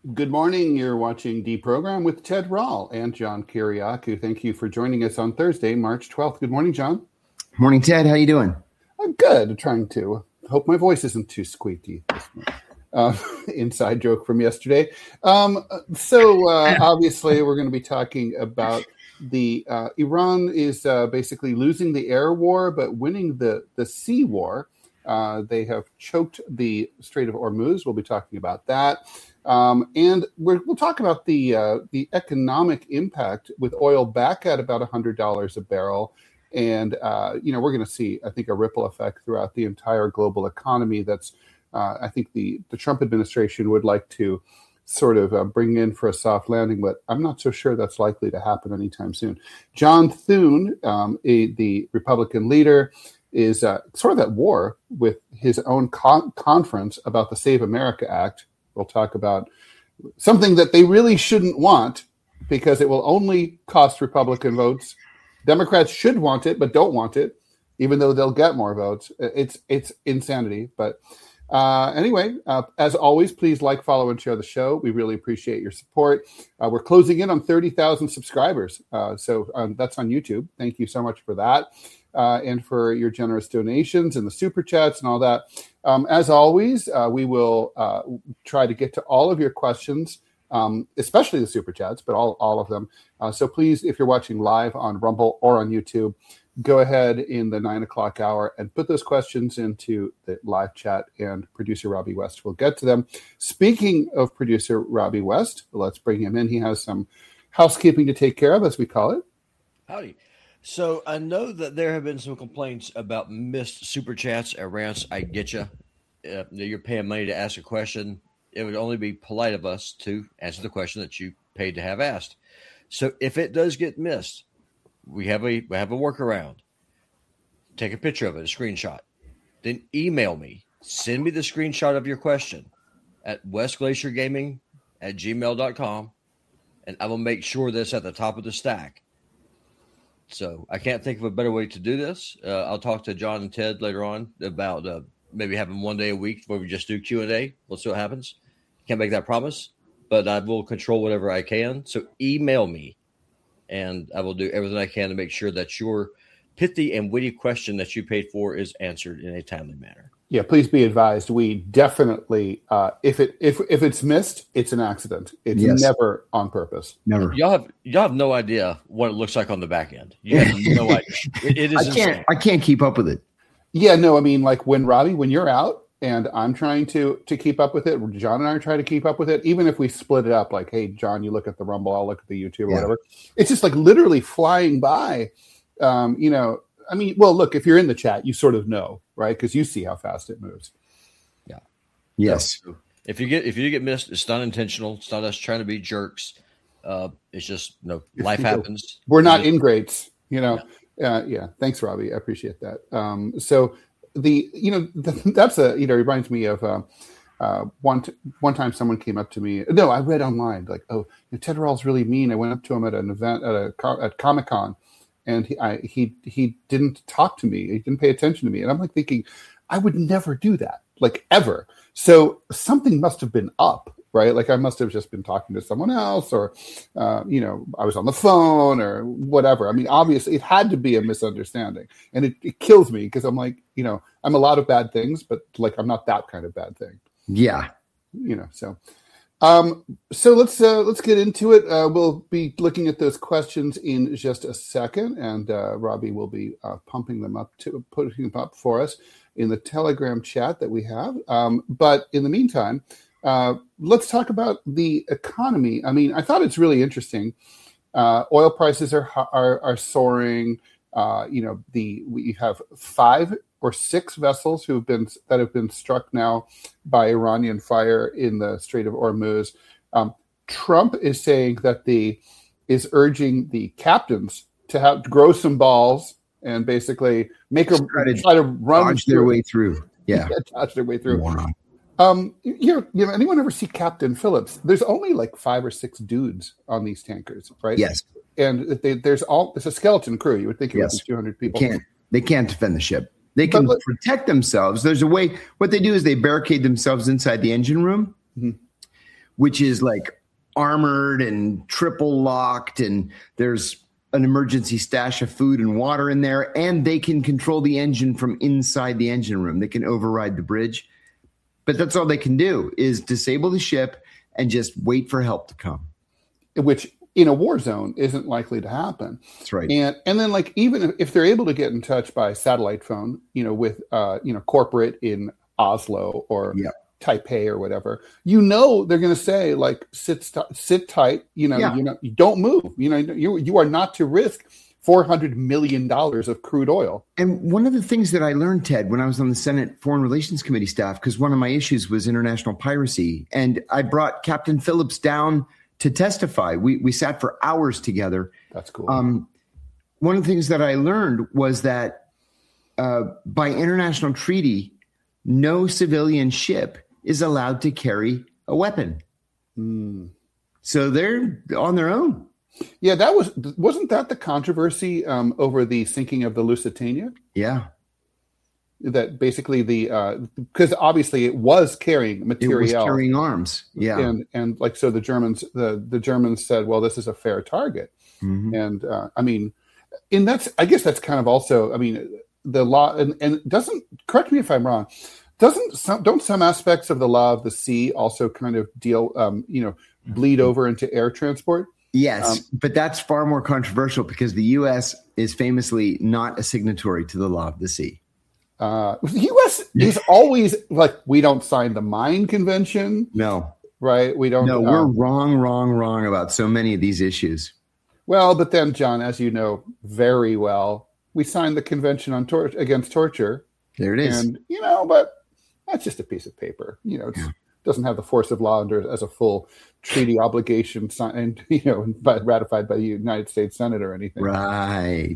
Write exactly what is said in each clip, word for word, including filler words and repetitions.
Good morning. You're watching Deprogram with Ted Rall and John Kiriakou. Thank you for joining us on Thursday, March twelfth. Good morning, John. Morning, Ted. How you doing? I'm good. I'm trying to. Hope my voice isn't too squeaky this morning. Uh, inside joke from yesterday. Um, so uh, obviously, we're going to be talking about the uh, Iran is uh, basically losing the air war, but winning the the sea war. Uh, they have choked the Strait of Hormuz. We'll be talking about that. Um, and we're, we'll talk about the uh, the economic impact with oil back at about one hundred dollars a barrel. And, uh, you know, we're going to see, I think, a ripple effect throughout the entire global economy that's, uh, I think, the, the Trump administration would like to sort of uh, bring in for a soft landing, but I'm not so sure that's likely to happen anytime soon. John Thune, um, a, the Republican leader, is uh, sort of at war with his own con- conference about the Save America Act. We'll talk about something that they really shouldn't want because it will only cost Republican votes. Democrats should want it, but don't want it, even though they'll get more votes. It's it's insanity. But uh, anyway, uh, as always, please like, follow, and share the show. We really appreciate your support. Uh, we're closing in on thirty thousand subscribers. Uh, so um, that's on YouTube. Thank you so much for that. Uh, and for your generous donations and the super chats and all that. Um, as always, uh, we will uh, try to get to all of your questions, um, especially the super chats, but all, all of them. Uh, so please, if you're watching live on Rumble or on YouTube, go ahead in the nine o'clock hour and put those questions into the live chat, and producer Robbie West will get to them. Speaking of producer Robbie West, let's bring him in. He has some housekeeping to take care of, as we call it. Howdy. So I know that there have been some complaints about missed super chats or rants. I get you. Uh, you're paying money to ask a question. It would only be polite of us to answer the question that you paid to have asked. So if it does get missed, we have a we have a workaround. Take a picture of it, a screenshot. Then email me. Send me the screenshot of your question at westglaciergaming at gmail dot com, and I will make sure that's at the top of the stack. So I can't think of a better way to do this. Uh, I'll talk to John and Ted later on about uh, maybe having one day a week where we just do Q and A. We'll see what happens. Can't make that promise, but I will control whatever I can. So email me, and I will do everything I can to make sure that your pithy and witty question that you paid for is answered in a timely manner. Yeah, please be advised. We definitely, uh, if it if if it's missed, it's an accident. It's yes. never on purpose. Never. Y'all have y'all have no idea what it looks like on the back end. You have no idea. It, it is. I can't. Insane. I can't keep up with it. Yeah, no. I mean, like when Robbie, when you're out and I'm trying to to keep up with it, John and I are trying to keep up with it. Even if we split it up, like, hey, John, you look at the Rumble, I'll look at the YouTube or yeah. whatever. It's just like literally flying by. Um, you know. I mean, well, look, if you're in the chat, you sort of know, right? Because you see how fast it moves. Yeah. Yes. So if you get if you get missed, it's not intentional. It's not us trying to be jerks. Uh, it's just, you know, life you happens. Know, we're not just, ingrates, you know. Yeah. Uh, yeah. Thanks, Robbie. I appreciate that. Um, so the, you know, the, that's a, you know, reminds me of uh, uh, one t- one time someone came up to me. No, I read online like, oh, Ted Rall's really mean. I went up to him at an event at a at Comic-Con. And he, I, he he didn't talk to me. He didn't pay attention to me. And I'm like thinking, I would never do that, like ever. So something must have been up, right? Like I must have just been talking to someone else, or uh, you know, I was on the phone or whatever. I mean, obviously, it had to be a misunderstanding, and it, it kills me because I'm like, you know, I'm a lot of bad things, but like I'm not that kind of bad thing. Yeah, you know, so. Um, so let's uh, let's get into it. Uh, we'll be looking at those questions in just a second, and uh, Robbie will be uh, pumping them up to putting them up for us in the Telegram chat that we have. Um, but in the meantime, uh, let's talk about the economy. I mean, I thought it's really interesting. Uh, oil prices are are, are soaring. Uh, you know, the we have five or six vessels who've been that have been struck now by Iranian fire in the Strait of Hormuz. Um, Trump is saying that the is urging the captains to have to grow some balls and basically make them try to, try to run dodge their way through. Yeah, yeah dodge their way through. Um, you, you know, anyone ever see Captain Phillips? There's only like five or six dudes on these tankers, right? Yes. And they, there's all it's a skeleton crew. You would think it yes. would be two hundred people. They can't, they can't defend the ship. They can but, protect themselves. There's a way. What they do is they barricade themselves inside the engine room, mm-hmm. which is like armored and triple locked, and there's an emergency stash of food and water in there, and they can control the engine from inside the engine room. They can override the bridge, but that's all they can do is disable the ship and just wait for help to come. Which in a war zone isn't likely to happen. That's right. And and then like even if they're able to get in touch by satellite phone, you know, with uh, you know, corporate in Oslo or yeah. Taipei or whatever, you know, they're going to say like sit st- sit tight, you know, yeah. you know, you don't move, you know, you you are not to risk four hundred million dollars of crude oil. And one of the things that I learned, Ted, when I was on the Senate Foreign Relations Committee staff, because one of my issues was international piracy, and I brought Captain Phillips down to testify. We we sat for hours together. That's cool. Um, one of the things that I learned was that uh, by international treaty, no civilian ship is allowed to carry a weapon. Mm. So they're on their own. Yeah, that was wasn't that the controversy um, over the sinking of the Lusitania? Yeah. That basically the because uh, obviously it was carrying material, it was carrying arms, yeah, and and like so the Germans the the Germans said, well, this is a fair target, mm-hmm. and uh, I mean, and that's I guess that's kind of also I mean the law and and doesn't correct me if I'm wrong, doesn't some don't some aspects of the law of the sea also kind of deal um, you know bleed over into air transport? Yes, um, but that's far more controversial because the U S is famously not a signatory to the law of the sea. Uh, the U S is always like, we don't sign the Mine Convention. No. Right? We don't. No, um, we're wrong, wrong, wrong about so many of these issues. Well, but then, John, as you know very well, we signed the Convention on tor- Against Torture. There it is. And, you know, but that's just a piece of paper. You know, it yeah. doesn't have the force of law under as a full treaty obligation signed, you know, but ratified by the United States Senate or anything. Right.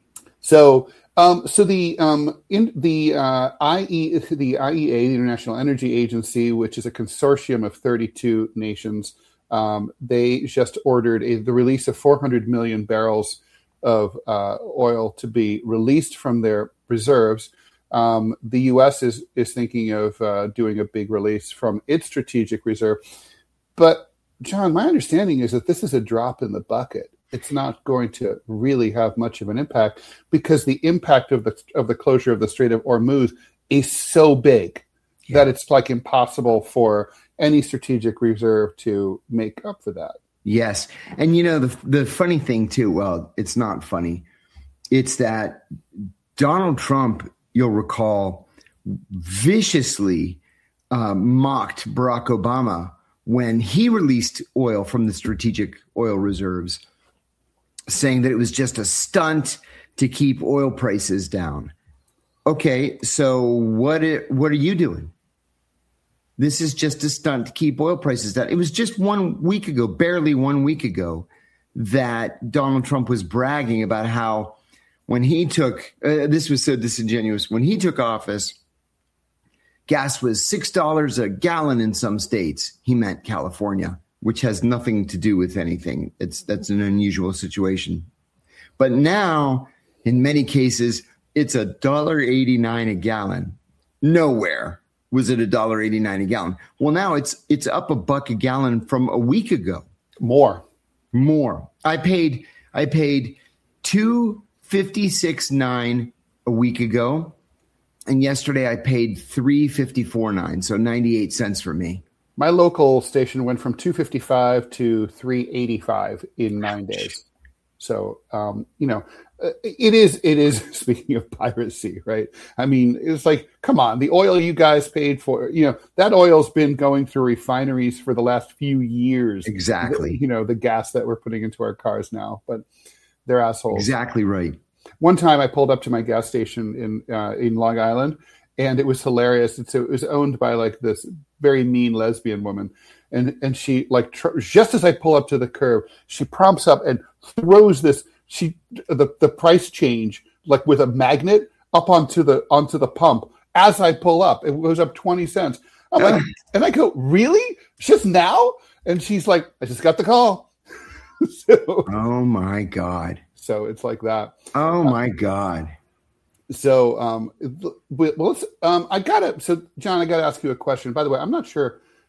So, Um, so the um, in the uh, I E the I E A, the International Energy Agency, which is a consortium of thirty-two nations, um, they just ordered a, the release of four hundred million barrels of uh, oil to be released from their reserves. Um, the U S is is thinking of uh, doing a big release from its strategic reserve. But John, my understanding is that this is a drop in the bucket. It's not going to really have much of an impact because the impact of the of the closure of the Strait of Hormuz is so big yeah. that it's like impossible for any strategic reserve to make up for that. Yes. And, you know, the the funny thing, too, well, it's not funny. It's that Donald Trump, you'll recall, viciously uh, mocked Barack Obama when he released oil from the strategic oil reserves, saying that it was just a stunt to keep oil prices down. Okay, so what it, what are you doing? This is just a stunt to keep oil prices down. It was just one week ago, barely one week ago, that Donald Trump was bragging about how when he took, uh, this was so disingenuous, when he took office, gas was six dollars a gallon in some states. He meant California, which has nothing to do with anything. It's that's an unusual situation. But now, in many cases, it's a one dollar eighty-nine a gallon. Nowhere was it one dollar eighty-nine a gallon. Well, now it's it's up a buck a gallon from a week ago. More. More. I paid I paid two fifty-six nine a week ago. And yesterday I paid three fifty-four nine, so ninety-eight cents for me. My local station went from two fifty-five to three eighty-five in nine days. So, um, you know, it is, it is, speaking of piracy, right? I mean, it's like, come on, the oil you guys paid for, you know, that oil's been going through refineries for the last few years. Exactly. You know, the gas that we're putting into our cars now, but they're assholes. Exactly right. One time I pulled up to my gas station in, uh, in Long Island, and it was hilarious. It's, it was owned by like this very mean lesbian woman. And, and she like, tr- just as I pull up to the curb, she prompts up and throws this, she, the, the price change, like with a magnet up onto the, onto the pump. As I pull up, it goes up twenty cents. I'm like, and I go, really? Just now? And she's like, I just got the call. so, oh my God. So it's like that. Oh my God. So, um, well, let's, um, I gotta, so John, I gotta ask you a question. By the way, I'm not sure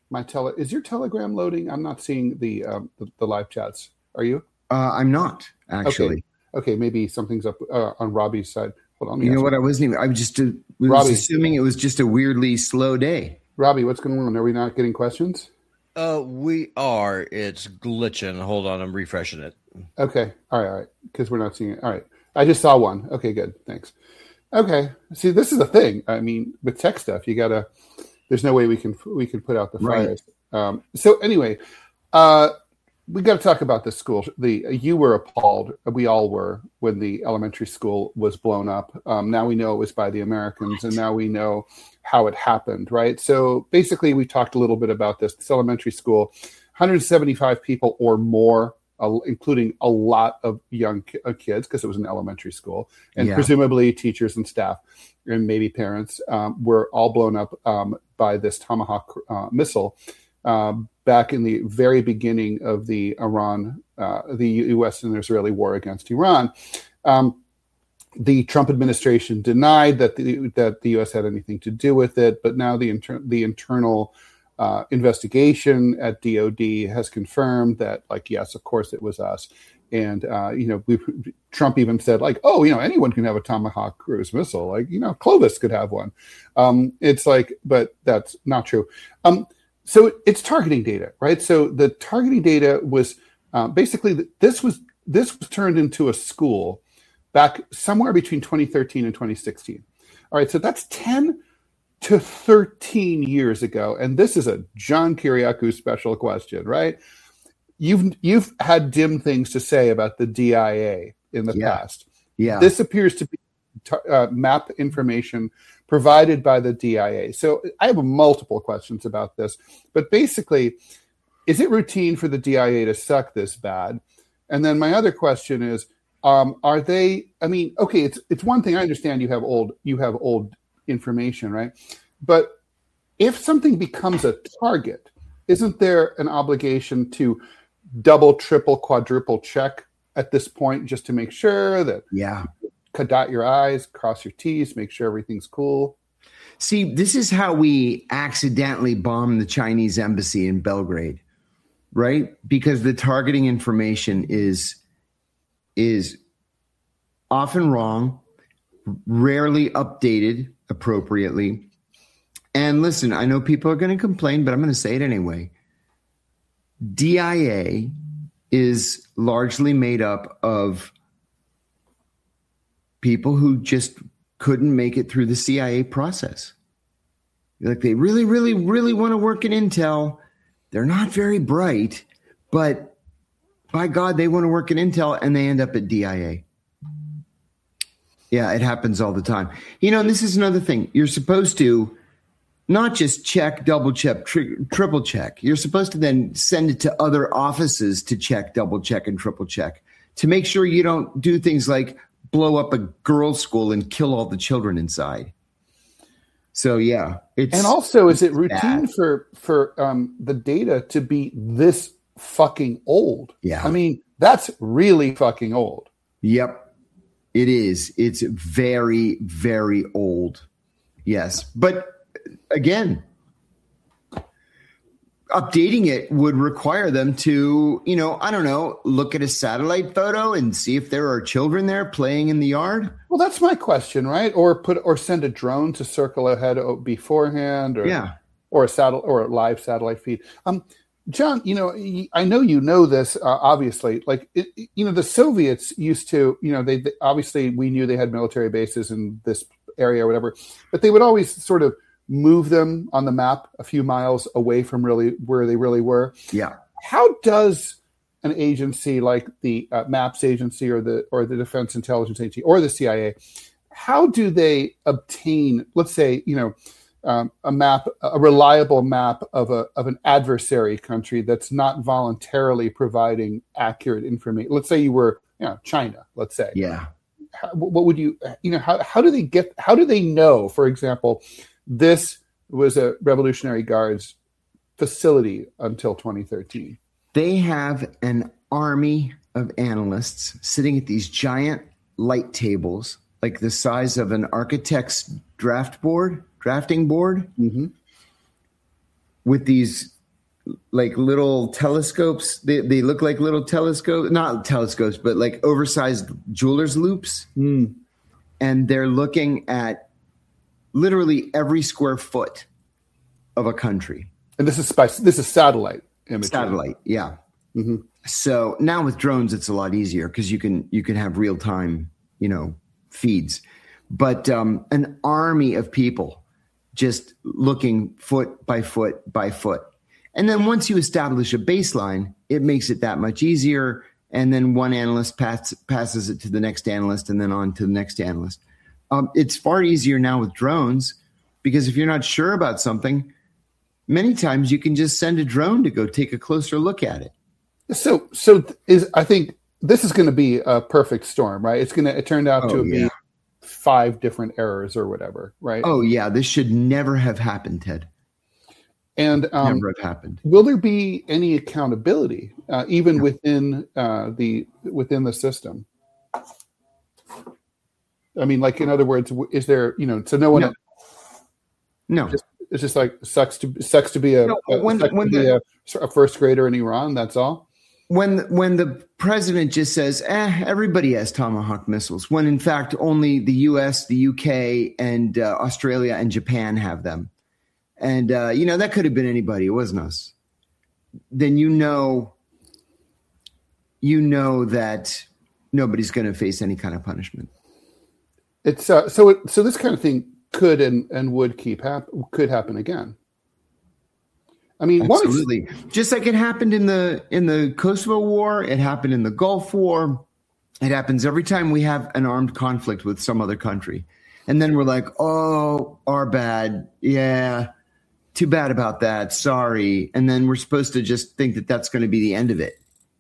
my tele is your Telegram loading? I'm not seeing the um, the, the live chats. Are you? Uh, I'm not actually. Okay. okay, maybe something's up uh, on Robbie's side. Hold on. You know what? I wasn't even. I was just uh, was Robbie. assuming it was just a weirdly slow day. Robbie, what's going on? Are we not getting questions? Uh, we are. It's glitching. Hold on, I'm refreshing it. Okay. All right. All right. Because we're not seeing it. All right. I just saw one. Okay. Good. Thanks. Okay. See, this is the thing. I mean, with tech stuff, you gotta. There's no way we can we can put out the fires. Right. Um, so anyway, uh, we got to talk about this school. The you were appalled. We all were when the elementary school was blown up. Um, now we know it was by the Americans, and now we know how it happened. Right. So basically, we talked a little bit about this. This elementary school, one hundred seventy-five people or more, uh, including a lot of young ki- uh, kids, because it was an elementary school, and Yeah. presumably teachers and staff, and maybe parents, um, were all blown up um, by this Tomahawk uh, missile. Um, back in the very beginning of the Iran, uh, the U S and Israeli war against Iran, um, the Trump administration denied that the that the U S had anything to do with it. But now the inter- the internal uh, investigation at D O D has confirmed that, like, yes, of course it was us. And uh, you know, we, Trump even said, like, oh, you know, anyone can have a Tomahawk cruise missile. Like, you know, Clovis could have one. Um, it's like, but that's not true. Um, So it's targeting data, right? So the targeting data was uh, basically this was this was turned into a school back somewhere between twenty thirteen and twenty sixteen. All right, so that's ten to thirteen years ago, and this is a John Kiriakou special question, right? You've you've had dim things to say about the D I A in the Yeah. past. Yeah. This appears to be uh, map information provided by the D I A. So I have multiple questions about this, but basically, is it routine for the D I A to suck this bad? And then my other question is, um, are they? I mean, okay, it's it's one thing. I understand you have old you have old information, right? But if something becomes a target, isn't there an obligation to double, triple, quadruple check at this point just to make sure that Yeah. dot your I's, cross your T's, make sure everything's cool? See, this is how we accidentally bombed the Chinese embassy in Belgrade, right? Because the targeting information is is often wrong, rarely updated appropriately. And listen, I know people are going to complain, but I'm going to say it anyway. D I A is largely made up of people who just couldn't make it through the C I A process. Like, they really, really, really want to work in Intel. They're not very bright, but by God, they want to work in Intel, and they end up at D I A. Yeah, it happens all the time. You know, and this is another thing. You're supposed to not just check, double check, tri- triple check. You're supposed to then send it to other offices to check, double check, and triple check to make sure you don't do things like blow up a girls' school and kill all the children inside. So yeah, it's and also, is it routine bad. for for um, the data to be this fucking old? Yeah. I mean, that's really fucking old. Yep, it is. It's very, very old. Yes, but again, updating it would require them to, you know, I don't know, look at a satellite photo and see if there are children there playing in the yard. Well, that's my question, right? Or put or send a drone to circle ahead beforehand, or Yeah. or a satellite or a live satellite feed. Um, John, you know, I know you know this. Uh, obviously, like it, you know, the Soviets used to, you know, they, they obviously we knew they had military bases in this area or whatever, but they would always sort of move them on the map a few miles away from really where they really were. Yeah. How does an agency like the uh, MAPS agency or the or the Defense Intelligence Agency or the C I A, how do they obtain, let's say, you know, um, a map, a reliable map of a of an adversary country that's not voluntarily providing accurate information? Let's say you were, you know, China. Let's say, Yeah. How, what would you, you know, how how do they get? How do they know, for example, this was a Revolutionary Guards facility until twenty thirteen? They have an army of analysts sitting at these giant light tables, like the size of an architect's draft board, drafting board, Mm-hmm. with these like little telescopes. They they look like little telescopes, not telescopes, but like oversized jeweler's loops. Mm. And they're looking at literally every square foot of a country. And this is by, this is satellite imaging. Satellite, yeah. Mm-hmm. So now with drones, it's a lot easier because you can you can have real time, you know, feeds. But um, an army of people just looking foot by foot by foot. And then once you establish a baseline, it makes it that much easier. And then one analyst pass, passes it to the next analyst and then on to the next analyst. Um, it's far easier now with drones because if you're not sure about something, many times you can just send a drone to go take a closer look at it. So, so is I think this is going to be a perfect storm, right? It's going to, it turned out Oh, to yeah. be five different errors or whatever, right? Oh, yeah. This should never have happened, Ted. And um, Never have happened. will there be any accountability, uh, even within uh, the within the system? I mean, like in other words, w- is there, you know, so no one, No. No. just, it's just like sucks to sucks to be a, No, a, when- sucks when to be the- a, a first grader in Iran. That's all. When when the president just says, eh, everybody has Tomahawk missiles, when in fact only the U S, the U K, and uh, Australia and Japan have them. And, uh, you know, that could have been anybody. It wasn't us. Then you know, you know that nobody's going to face any kind of punishment. It's uh, so it, so this kind of thing could and, and would keep hap- could happen again. I mean, one ex- Absolutely. Just like it happened in the in the Kosovo War, it happened in the Gulf War. It happens every time we have an armed conflict with some other country. And then we're like, oh, our bad. Yeah, too bad about that. Sorry. And then we're supposed to just think that that's going to be the end of it.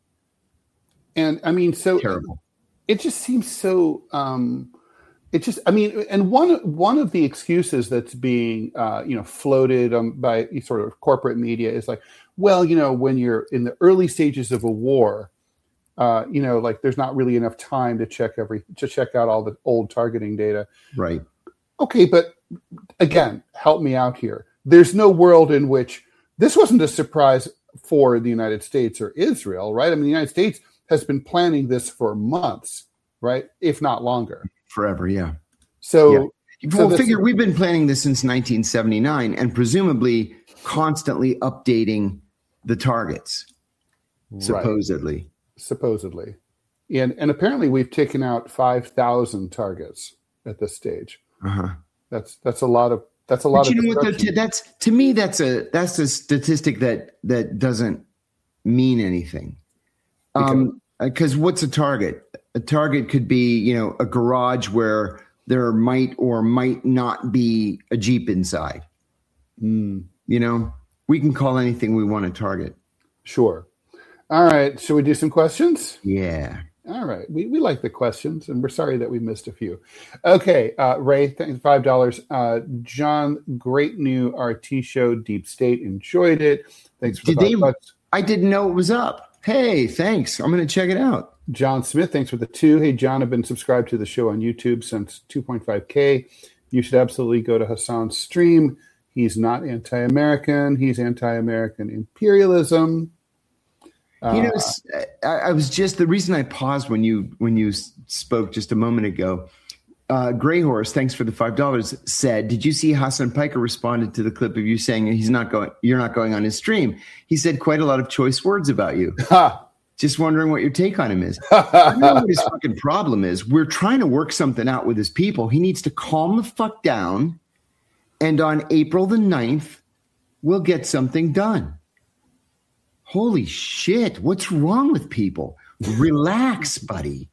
and I mean, so Terrible. it just seems so. Um, it just, I mean, and one one of the excuses that's being, uh, you know, floated um, by sort of corporate media is like, well, you know, when you're in the early stages of a war, uh, you know, like there's not really enough time to check every to check out all the old targeting data. Right. Okay, but again, help me out here. There's no world in which this wasn't a surprise for the United States or Israel, right? I mean, the United States has been planning this for months, right? If not longer. Forever. Yeah. So, Yeah. so Well, this- figure we've been planning this since nineteen seventy-nine and presumably constantly updating the targets, right, supposedly. supposedly. And, and apparently we've taken out five thousand targets at this stage. Uh-huh. That's, that's a lot of, that's a lot But of you know what? Though, destruction. Ted, that's to me. That's a that's a statistic that that doesn't mean anything. Um, because what's a target? A target could be, you know, a garage where there might or might not be a Jeep inside. Mm, You know, we can call anything we want a target. sure. All right. Should we do some questions? Yeah. All right. We, we like the questions, and we're sorry that we missed a few. Okay. Uh, Ray, thanks, five dollars. Uh, John, great new R T show, Deep State. Enjoyed it. Thanks for the Did five they- bucks. I didn't know it was up. Hey, thanks. I'm going to check it out. John Smith, thanks for the two. Hey, John, I've been subscribed to the show on YouTube since two point five K. You should absolutely go to Hassan's stream. He's not anti-American. He's anti-American imperialism. You know, Uh, s- I, I was just the reason I paused when you when you s- spoke just a moment ago. Uh, Gray Horse, thanks for the five dollars. Said, did you see Hassan Piker responded to the clip of you saying he's not going? You're not going on his stream. He said quite a lot of choice words about you. ha! Just wondering what your take on him is. I know what his fucking problem is. We're trying to work something out with his people. He needs to calm the fuck down, and on April the ninth, we'll get something done. Holy shit. What's wrong with people? Relax, buddy.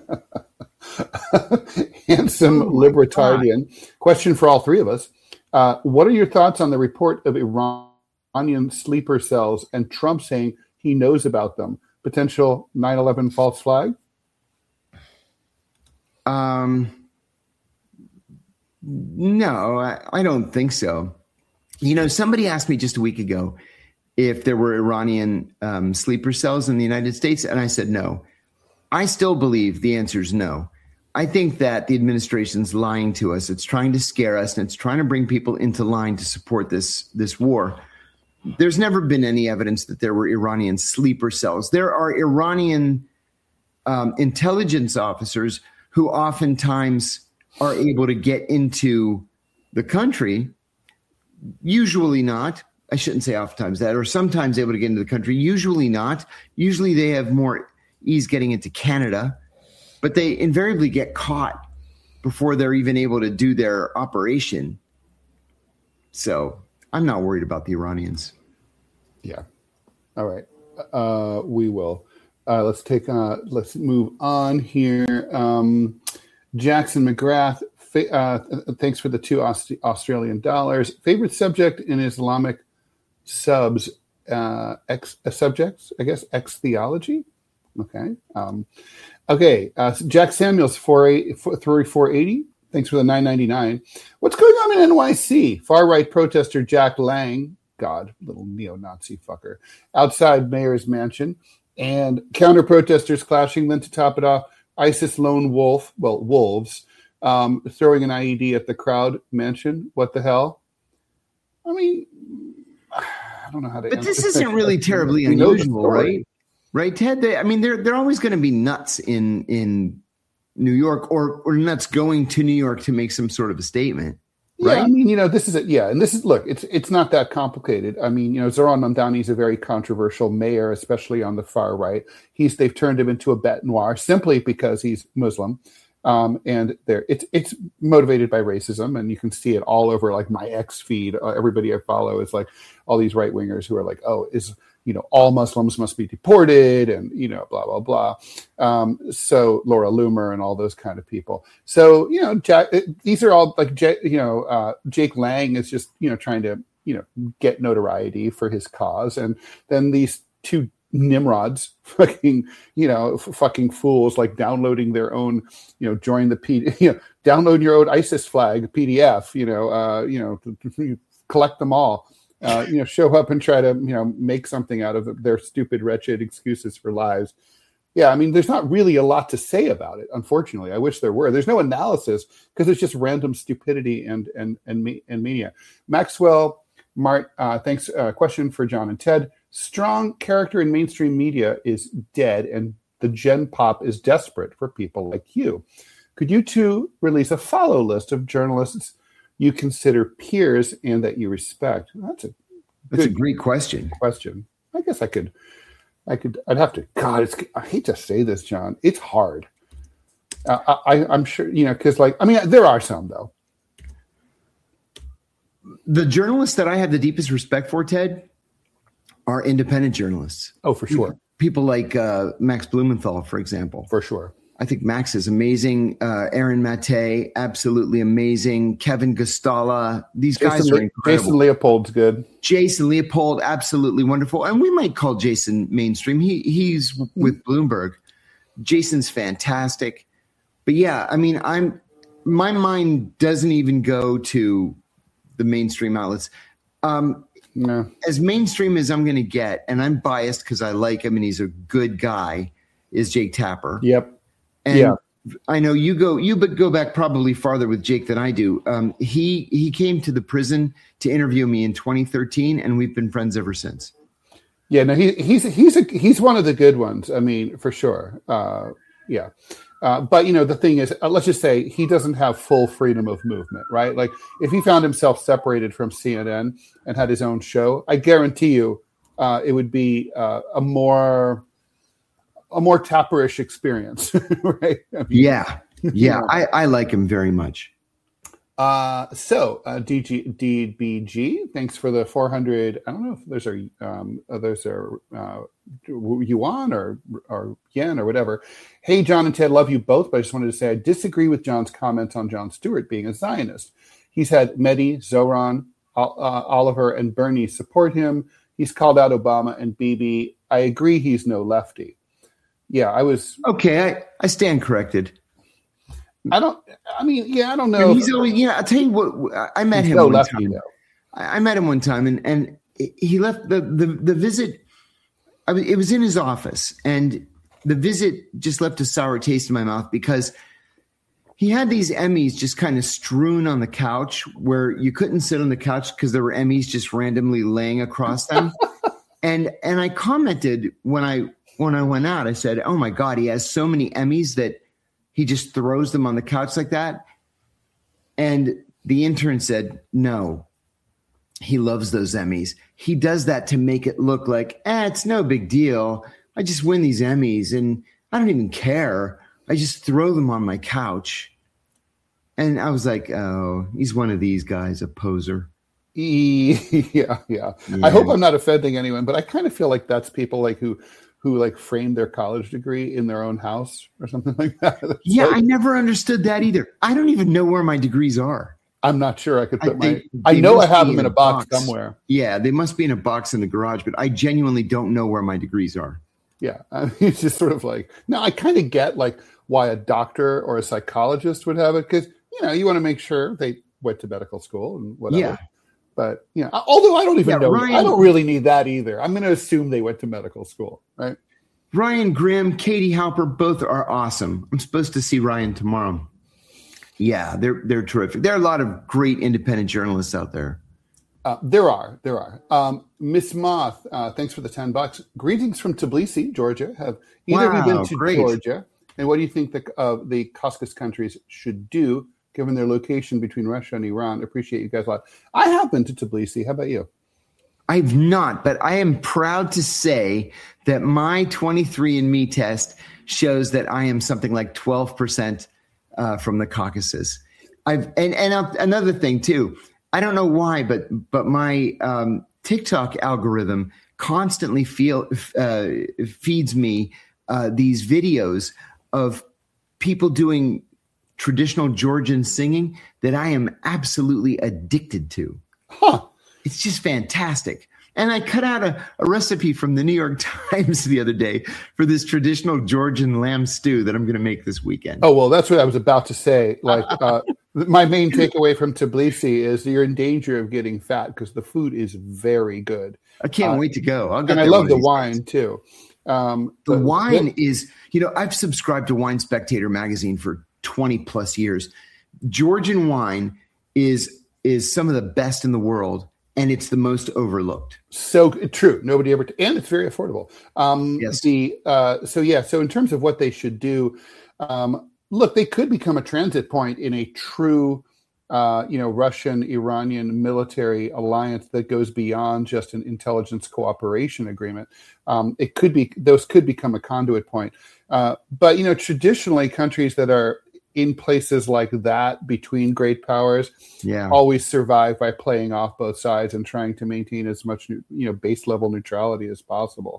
Handsome Oh my libertarian. Question for all three of us. Uh, what are your thoughts on the report of Iranian sleeper cells and Trump saying he knows about them? Potential nine eleven false flag? Um, no, I, I don't think so. You know, somebody asked me just a week ago if there were Iranian um, sleeper cells in the United States, and I said no. I still believe the answer is no. I think that the administration's lying to us. It's trying to scare us, and it's trying to bring people into line to support this this war. there's never been any evidence that there were Iranian sleeper cells. There are Iranian um, intelligence officers who oftentimes are able to get into the country, usually not. I shouldn't say oftentimes that, or sometimes able to get into the country, usually not. Usually they have more ease getting into Canada, but they invariably get caught before they're even able to do their operation. So I'm not worried about the Iranians. Yeah. All right. Uh, we will. Uh, let's take. Uh, let's move on here. Um, Jackson McGrath. Fa- uh, thanks for the two Aust- Australian dollars. Favorite subject in Islamic subs. Uh, ex uh, subjects. I guess ex theology. Okay. Um, okay. Uh, Jack Samuels four eight three four eighty. Thanks for the nine ninety-nine. What's going on in N Y C? Far-right protester Jack Lang, God, little neo-Nazi fucker, outside mayor's mansion, and counter-protesters clashing. Then to top it off, ISIS lone wolf, well, wolves, um, throwing an I E D at the crowd mansion. What the hell? I mean, I don't know how to. But this isn't really terribly unusual, right? Right, Ted? They, I mean, they're they're always going to be nuts in in. New York, or or nuts going to New York to make some sort of a statement, right? Yeah, I mean, you know, this is it. Yeah, and this is look, it's it's not that complicated. I mean, you know, Zoran Mamdani is a very controversial mayor, especially on the far right. He's they've turned him into a bête noire simply because he's Muslim, um, and there it's it's motivated by racism, and you can see it all over like my X feed. Uh, everybody I follow is like all these right wingers who are like, oh, is. You know, all Muslims must be deported and, you know, blah, blah, blah. Um, so Laura Loomer and all those kind of people. So, you know, Jack, these are all like, you know, uh, Jake Lang is just, you know, trying to, you know, get notoriety for his cause. And then these two Nimrods, fucking, you know, f- fucking fools, like downloading their own, you know, join the P, you know, download your own ISIS flag P D F, you know, uh, you know, collect them all. Uh, you know, show up and try to, you know, make something out of their stupid, wretched excuses for lives. Yeah, I mean, there's not really a lot to say about it, unfortunately. I wish there were. There's no analysis because it's just random stupidity and and and and mania. Maxwell Mart, uh, thanks. Uh, question for John and Ted. Strong character in mainstream media is dead, and the Gen Pop is desperate for people like you. Could you two release a follow list of journalists you consider peers and that you respect? That's a that's a great question. Question. I guess I could, I could. I'd have to. God, it's. I hate to say this, John. It's hard. Uh, I, I'm sure you know because, like, I mean, there are some though. The journalists that I have the deepest respect for, Ted, are independent journalists. Oh, for sure. People like uh, Max Blumenthal, for example. For sure. I think Max is amazing. Uh, Aaron Maté, absolutely amazing. Kevin Gustala, these Jason guys are incredible. Jason Leopold's good. Jason Leopold, absolutely wonderful. And we might call Jason mainstream. He he's with Bloomberg. Jason's fantastic. But yeah, I mean, I'm my mind doesn't even go to the mainstream outlets. Um, no. As mainstream as I'm going to get, and I'm biased because I like him and he's a good guy, is Jake Tapper. Yep. And yeah. I know you go you but go back probably farther with Jake than I do. Um, he he came to the prison to interview me in twenty thirteen, and we've been friends ever since. Yeah, no, he he's he's a, he's one of the good ones. I mean, for sure. Uh, yeah, uh, but you know, the thing is, uh, let's just say he doesn't have full freedom of movement, right? Like, if he found himself separated from C N N and had his own show, I guarantee you, uh, it would be uh, a more a more Tapperish experience, right? I mean, yeah, yeah, I, I like him very much. Uh, so uh, D G, D B G, thanks for the four hundred. I don't know if those are um, those are uh, yuan or or yen or whatever. Hey, John and Ted, love you both, but I just wanted to say I disagree with John's comments on Jon Stewart being a Zionist. He's had Mehdi, Zoran, uh, Oliver, and Bernie support him. He's called out Obama and Bibi. I agree he's no lefty. Yeah, I was okay. I, I stand corrected. I don't. I mean, yeah, I don't know. He's always, yeah. I'll tell you what. I met him no one lefty, time. Though. I met him one time, and and he left the the the visit. I mean, it was in his office, and the visit just left a sour taste in my mouth because he had these Emmys just kind of strewn on the couch where you couldn't sit on the couch because there were Emmys just randomly laying across them. and and I commented when I when I went out, I said, "Oh my God, he has so many Emmys that he just throws them on the couch like that." And the intern said, "No, he loves those Emmys. He does that to make it look like, eh, it's no big deal. I just win these Emmys and I don't even care. I just throw them on my couch." And I was like, oh, he's one of these guys, a poser. Yeah, yeah. yeah. I hope I'm not offending anyone, but I kind of feel like that's people like who who like framed their college degree in their own house or something like that. That's yeah, like, I never understood that either. I don't even know where my degrees are. I'm not sure I could put I, they, my I they know I have them in a box, box somewhere. Yeah, they must be in a box in the garage, but I genuinely don't know where my degrees are. Yeah, I mean, it's just sort of like, no, I kind of get like why a doctor or a psychologist would have it because, you know, you want to make sure they went to medical school and whatever. Yeah. But, you know, although I don't even yeah, know, Ryan, I don't really need that either. I'm going to assume they went to medical school, right? Ryan Grimm, Katie Halper, both are awesome. I'm supposed to see Ryan tomorrow. Yeah, they're they're terrific. There are a lot of great independent journalists out there. Uh, there are, there are. Um, Miss Moth, uh, thanks for the ten bucks. Greetings from Tbilisi, Georgia. Have either wow, of you been to great. Georgia? And what do you think the uh, the Caucasus countries should do, given their location between Russia and Iran? Appreciate you guys a lot. I have been to Tbilisi. How about you? I've not, but I am proud to say that my twenty-three and me test shows that I am something like twelve percent uh, from the Caucasus. I've and and uh, another thing too. I don't know why, but but my um, TikTok algorithm constantly feel uh, feeds me uh, these videos of people doing traditional Georgian singing that I am absolutely addicted to. Huh. It's just fantastic. And I cut out a, a recipe from the New York Times the other day for this traditional Georgian lamb stew that I'm going to make this weekend. Oh, well, that's what I was about to say. Like, uh, my main takeaway from Tbilisi is you're in danger of getting fat because the food is very good. I can't uh, wait to go. I'll and I love the wine, days. too. Um, the, the wine the, is, you know, I've subscribed to Wine Spectator magazine for twenty plus years. Georgian wine is is some of the best in the world. And it's the most overlooked. So true. Nobody ever, t- and it's very affordable. Um, yes. The uh, so yeah. So in terms of what they should do, um, look, they could become a transit point in a true, uh, you know, Russian-Iranian military alliance that goes beyond just an intelligence cooperation agreement. Um, it could be; those could become a conduit point. Uh, but you know, traditionally, countries that are in places like that between great powers yeah. always survive by playing off both sides and trying to maintain as much, you know, base level neutrality as possible.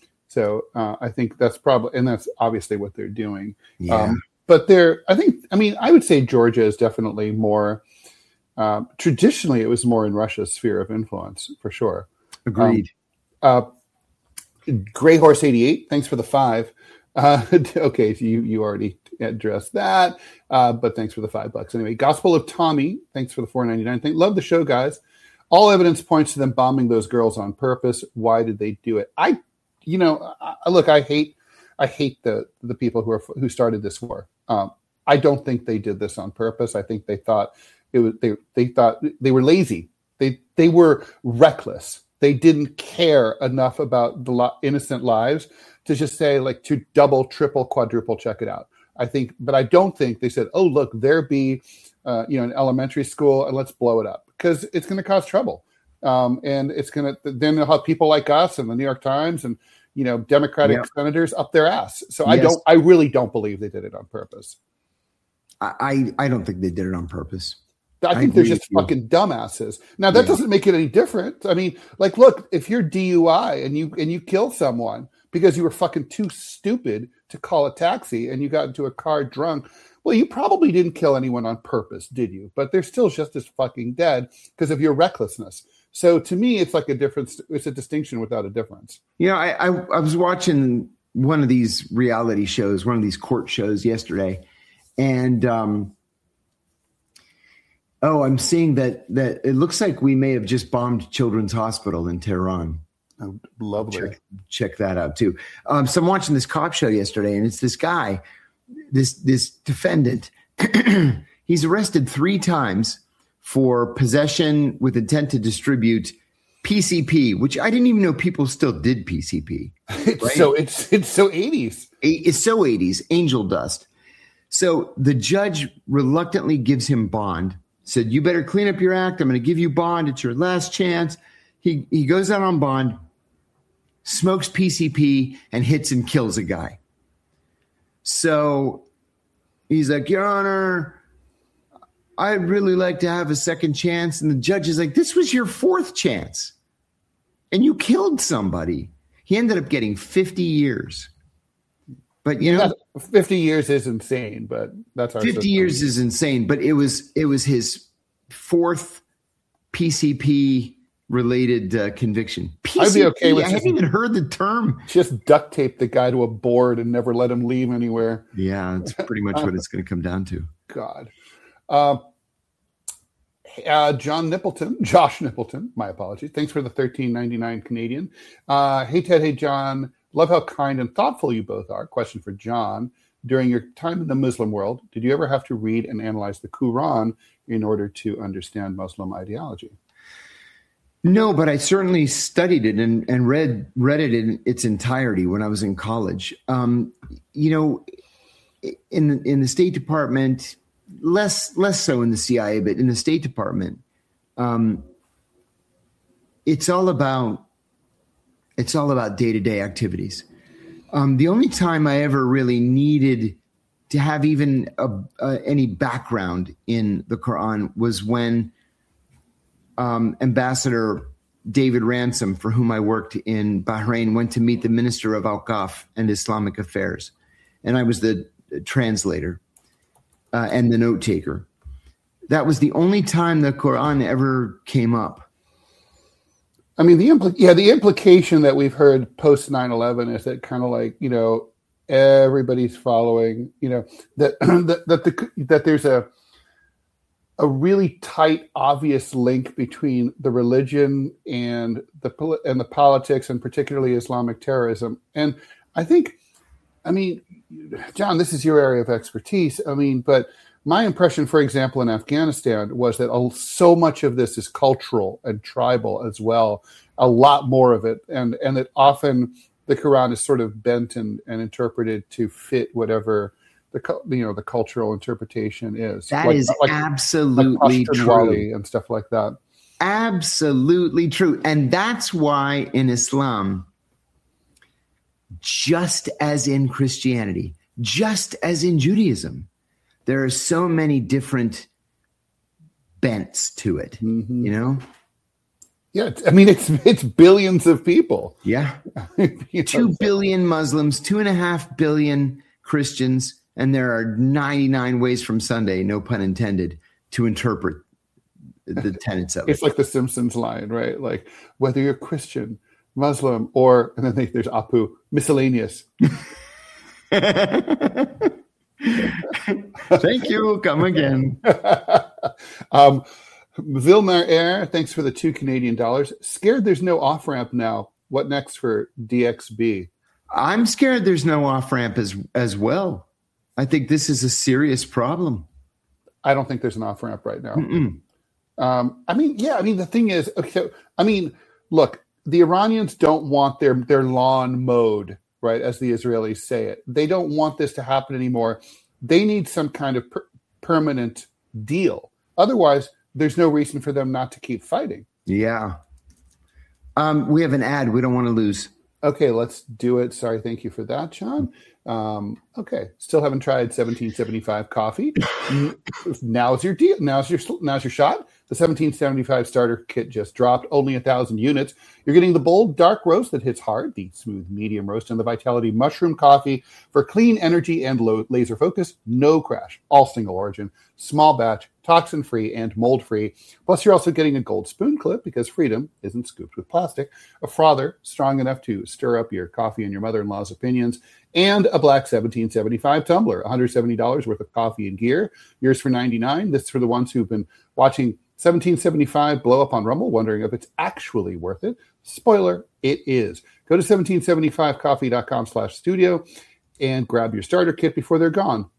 So uh, I think that's probably, and that's obviously what they're doing. Yeah. Um, but they're, I think, I mean, I would say Georgia is definitely more, uh, traditionally it was more in Russia's sphere of influence for sure. Agreed. Um, uh, Gray Horse eighty-eight, thanks for the five. Uh, okay, so you, you already addressed that, uh, but thanks for the five bucks. Anyway, Gospel of Tommy, thanks for the four ninety-nine. Thank, love the show, guys. All evidence points to them bombing those girls on purpose. Why did they do it? I, you know, I, look, I hate, I hate the the people who are who started this war. Um, I don't think they did this on purpose. I think they thought it was they they thought they were lazy. They they were reckless. They didn't care enough about the lo- innocent lives to just say like to double, triple, quadruple check it out. I think, but I don't think they said, "Oh, look, there be, uh, you know, an elementary school, and let's blow it up," because it's going to cause trouble, um, and it's going to then they'll have people like us and the New York Times and you know Democratic yeah. senators up their ass. So yes. I don't, I really don't believe they did it on purpose. I I don't think they did it on purpose. I think I they're just fucking dumbasses. Now that yeah. doesn't make it any different. I mean, like, look, if you're D U I and you and you kill someone because you were fucking too stupid to call a taxi and you got into a car drunk, well, you probably didn't kill anyone on purpose, did you? But they're still just as fucking dead because of your recklessness. So to me, it's like a difference. It's a distinction without a difference. You know, I, I, I was watching one of these reality shows, one of these court shows yesterday, and um, oh, I'm seeing that that it looks like we may have just bombed Children's Hospital in Tehran. Oh, lovely. Check, check that out too. Um, so I'm watching this cop show yesterday, and it's this guy, this this defendant he's arrested three times for possession with intent to distribute P C P, which I didn't even know people still did P C P. It's right? so it's it's so eighties. It's so eighties, angel dust. So the judge reluctantly gives him bond, said, you better clean up your act. I'm going to give you bond. It's your last chance. He he goes out on bond, smokes P C P, and hits and kills a guy. So he's like, Your Honor, I'd really like to have a second chance. And the judge is like, this was your fourth chance. And you killed somebody. He ended up getting fifty years. But you know, fifty years is insane, but that's our fifty system. years is insane. But it was it was his fourth P C P related uh, conviction. P C P, I'd be okay with I hadn't even heard the term. Just duct tape the guy to a board and never let him leave anywhere. Yeah, that's pretty much what it's going to come down to. God. Uh, uh, John Nippleton, Josh Nippleton, my apologies. Thanks for the thirteen ninety-nine Canadian. Uh, hey, Ted. Hey, John. Love how kind and thoughtful you both are. Question for John. During your time in the Muslim world, did you ever have to read and analyze the Quran in order to understand Muslim ideology? No, but I certainly studied it and, and read read it in its entirety when I was in college. Um, you know, in in the State Department, less less so in the C I A, but in the State Department, um, it's all about it's all about day-to-day activities. Um, the only time I ever really needed to have even a, uh, any background in the Quran was when um, Ambassador David Ransom, for whom I worked in Bahrain, went to meet the Minister of Awqaf and Islamic Affairs. And I was the translator uh, and the note taker. That was the only time the Quran ever came up. I mean, the impl- yeah, the implication that we've heard post nine eleven is that kind of like, you know, everybody's following, you know, that that that, the, that there's a a really tight, obvious link between the religion and the and the politics, and particularly Islamic terrorism. And I think, I mean, John, this is your area of expertise. I mean, but my impression, for example, in Afghanistan was that so much of this is cultural and tribal as well, a lot more of it. And, and that often the Quran is sort of bent and, and interpreted to fit whatever the, you know, the cultural interpretation is. That like, is like, absolutely like true. And stuff like that. Absolutely true. And that's why in Islam, just as in Christianity, just as in Judaism, there are so many different bents to it, mm-hmm. you know? Yeah, I mean, it's it's billions of people. Yeah. you know, Two billion Muslims, two and a half billion Christians, and there are ninety-nine ways from Sunday, no pun intended, to interpret the tenets of it. It's like the Simpsons line, right? Like, whether you're Christian, Muslim, or, and then they, there's Apu, miscellaneous. Thank you. Come again. um, Vilmar Air, thanks for the two Canadian dollars. Scared there's no off ramp now. What next for D X B? I'm scared there's no off ramp as as well. I think this is a serious problem. I don't think there's an off ramp right now. Um, I mean, yeah. I mean, the thing is, okay. So, I mean, look, the Iranians don't want their their lawn mowed, right? As the Israelis say it, they don't want this to happen anymore. They need some kind of per- permanent deal. Otherwise, there's no reason for them not to keep fighting. Yeah. Um, we have an ad. We don't want to lose. Okay, let's do it. Sorry, thank you for that, John. Um, okay, still haven't tried seventeen seventy-five coffee. Now's your deal. Now's your now's your shot. The seventeen seventy-five starter kit just dropped, only a thousand units. You're getting the bold dark roast that hits hard, the smooth medium roast, and the Vitality mushroom coffee for clean energy and low laser focus. No crash, all single origin, small batch, toxin free, and mold free. Plus, you're also getting a gold spoon clip because freedom isn't scooped with plastic, a frother strong enough to stir up your coffee and your mother-in-law's opinions, and a black seventeen seventy-five tumbler, one hundred seventy dollars worth of coffee and gear. Yours for ninety-nine dollars. This is for the ones who've been watching seventeen seventy-five blow up on Rumble, wondering if it's actually worth it. Spoiler, it is. Go to seventeen seventy-five coffee dot com slash studio and grab your starter kit before they're gone.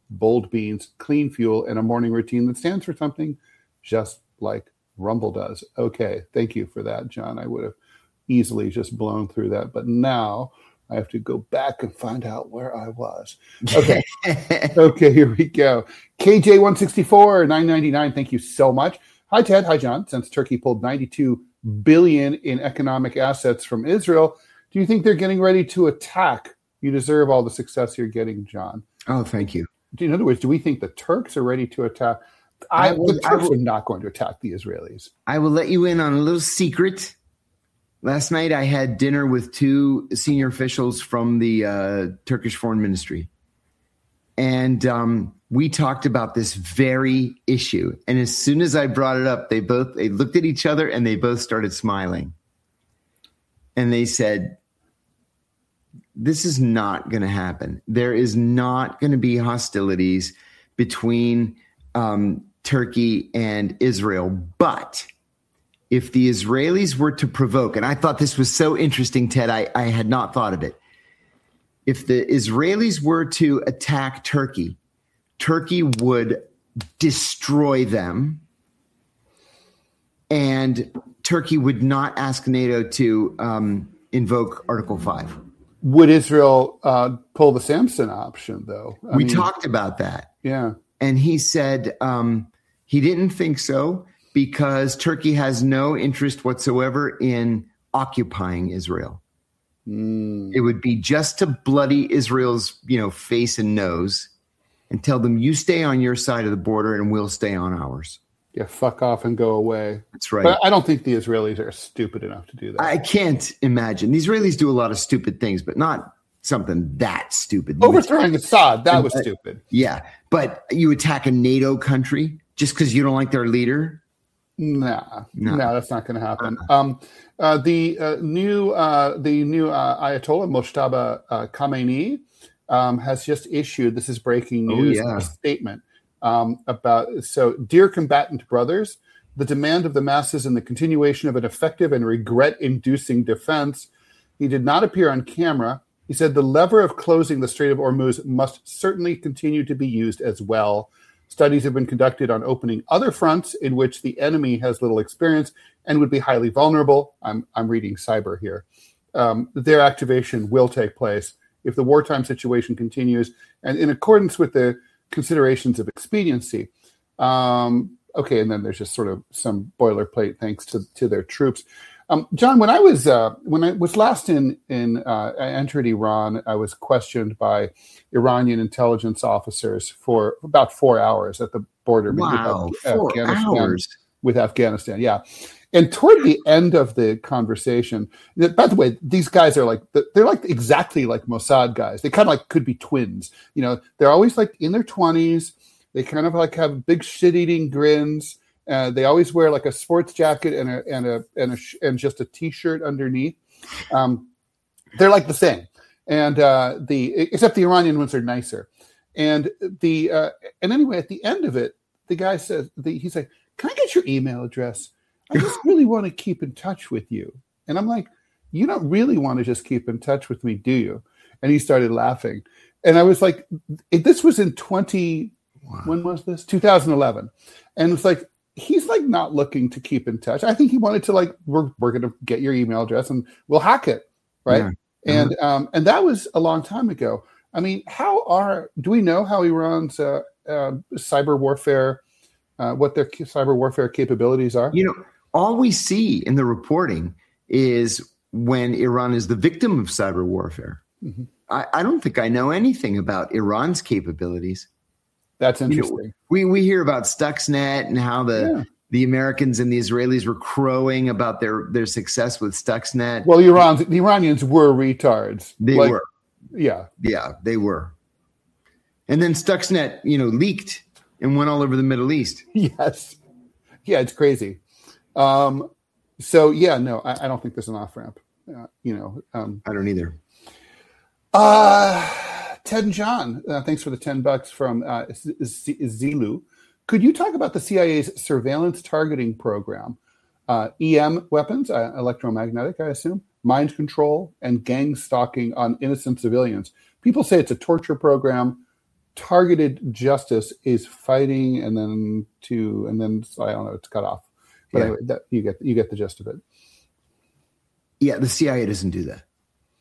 bold beans, clean fuel, and a morning routine that stands for something just like Rumble does. Okay, thank you for that, John. I would have easily just blown through that, but now I have to go back and find out where I was. Okay, okay, here we go. K J one sixty-four, nine ninety-nine, thank you so much. Hi, Ted. Hi, John. Since Turkey pulled ninety-two billion dollars in economic assets from Israel, do you think they're getting ready to attack? You deserve all the success you're getting, John. Oh, thank you. In other words, do we think the Turks are ready to attack? I, I will, the Turks I will, are not going to attack the Israelis. I will let you in on a little secret. Last night I had dinner with two senior officials from the uh, Turkish Foreign Ministry. And um, we talked about this very issue. And as soon as I brought it up, they both they looked at each other and they both started smiling. And they said, this is not going to happen. There is not going to be hostilities between um, Turkey and Israel. But if the Israelis were to provoke, and I thought this was so interesting, Ted, I, I had not thought of it. If the Israelis were to attack Turkey, Turkey would destroy them, and Turkey would not ask NATO to um, invoke Article five. Would Israel uh, pull the Samson option, though? I we mean, talked about that. Yeah. And he said um, he didn't think so because Turkey has no interest whatsoever in occupying Israel. Mm. It would be just to bloody Israel's, you know, face and nose and tell them, you stay on your side of the border and we'll stay on ours. Yeah, fuck off and go away. That's right. But I don't think the Israelis are stupid enough to do that. I can't imagine. The Israelis do a lot of stupid things, but not something that stupid. Overthrowing Assad, that was stupid. Yeah, but you attack a NATO country just because you don't like their leader? Nah, no, no, that's not going to happen. Uh-uh. Um, uh, the uh, new uh, the new uh, Ayatollah Mojtaba uh, Khamenei um, has just issued. This is breaking news. Oh, yeah. A statement um, about so, dear combatant brothers, the demand of the masses and the continuation of an effective and regret-inducing defense. He did not appear on camera. He said the lever of closing the Strait of Hormuz must certainly continue to be used as well. Studies have been conducted on opening other fronts in which the enemy has little experience and would be highly vulnerable. I'm, I'm reading cyber here. Um, their activation will take place if the wartime situation continues and in accordance with the considerations of expediency. Um, okay, and then there's just sort of some boilerplate thanks to, to their troops. Um, John, when I was uh, when I was last in in uh, I entered Iran, I was questioned by Iranian intelligence officers for about four hours at the border. Wow, with four Afghanistan, hours with Afghanistan. Yeah, and toward the end of the conversation, by the way, these guys are like they're like exactly like Mossad guys. They kind of like could be twins. You know, they're always like in their twenties. They kind of like have big shit-eating grins. Uh, they always wear like a sports jacket and a and a and a sh- and just a t-shirt underneath. Um, they're like the same, and uh, the except the Iranian ones are nicer. And the uh, and anyway, at the end of it, the guy says the, he's like, "Can I get your email address? I just really want to keep in touch with you." And I'm like, "You don't really want to just keep in touch with me, do you?" And he started laughing, and I was like, "This was in twenty. Wow. When was this? two thousand eleven," and it's like. He's like not looking to keep in touch. I think he wanted to like, we're we're going to get your email address and we'll hack it. Right. Yeah. And, uh-huh. um, and that was a long time ago. I mean, how are, do we know how Iran's uh, uh, cyber warfare, uh, what their cyber warfare capabilities are? You know, all we see in the reporting is when Iran is the victim of cyber warfare. Mm-hmm. I, I don't think I know anything about Iran's capabilities. That's interesting. You know, we we hear about Stuxnet and how the, yeah. the Americans and the Israelis were crowing about their, their success with Stuxnet. Well, Iran's, the Iranians were retards. They like, were. Yeah. Yeah, they were. And then Stuxnet, you know, leaked and went all over the Middle East. Yes. Yeah, it's crazy. Um, so, yeah, no, I, I don't think there's an off-ramp. Uh, you know. Um, I don't either. Uh Ted and John, uh, thanks for the ten bucks from uh, Z- Zilu. Could you talk about the C I A's surveillance targeting program? Uh, E M weapons, uh, electromagnetic, I assume, mind control, and gang stalking on innocent civilians. People say it's a torture program. targeted justice is fighting and then to and then I don't know, it's cut off. But yeah. anyway, that, you get you get the gist of it. Yeah, the C I A doesn't do that.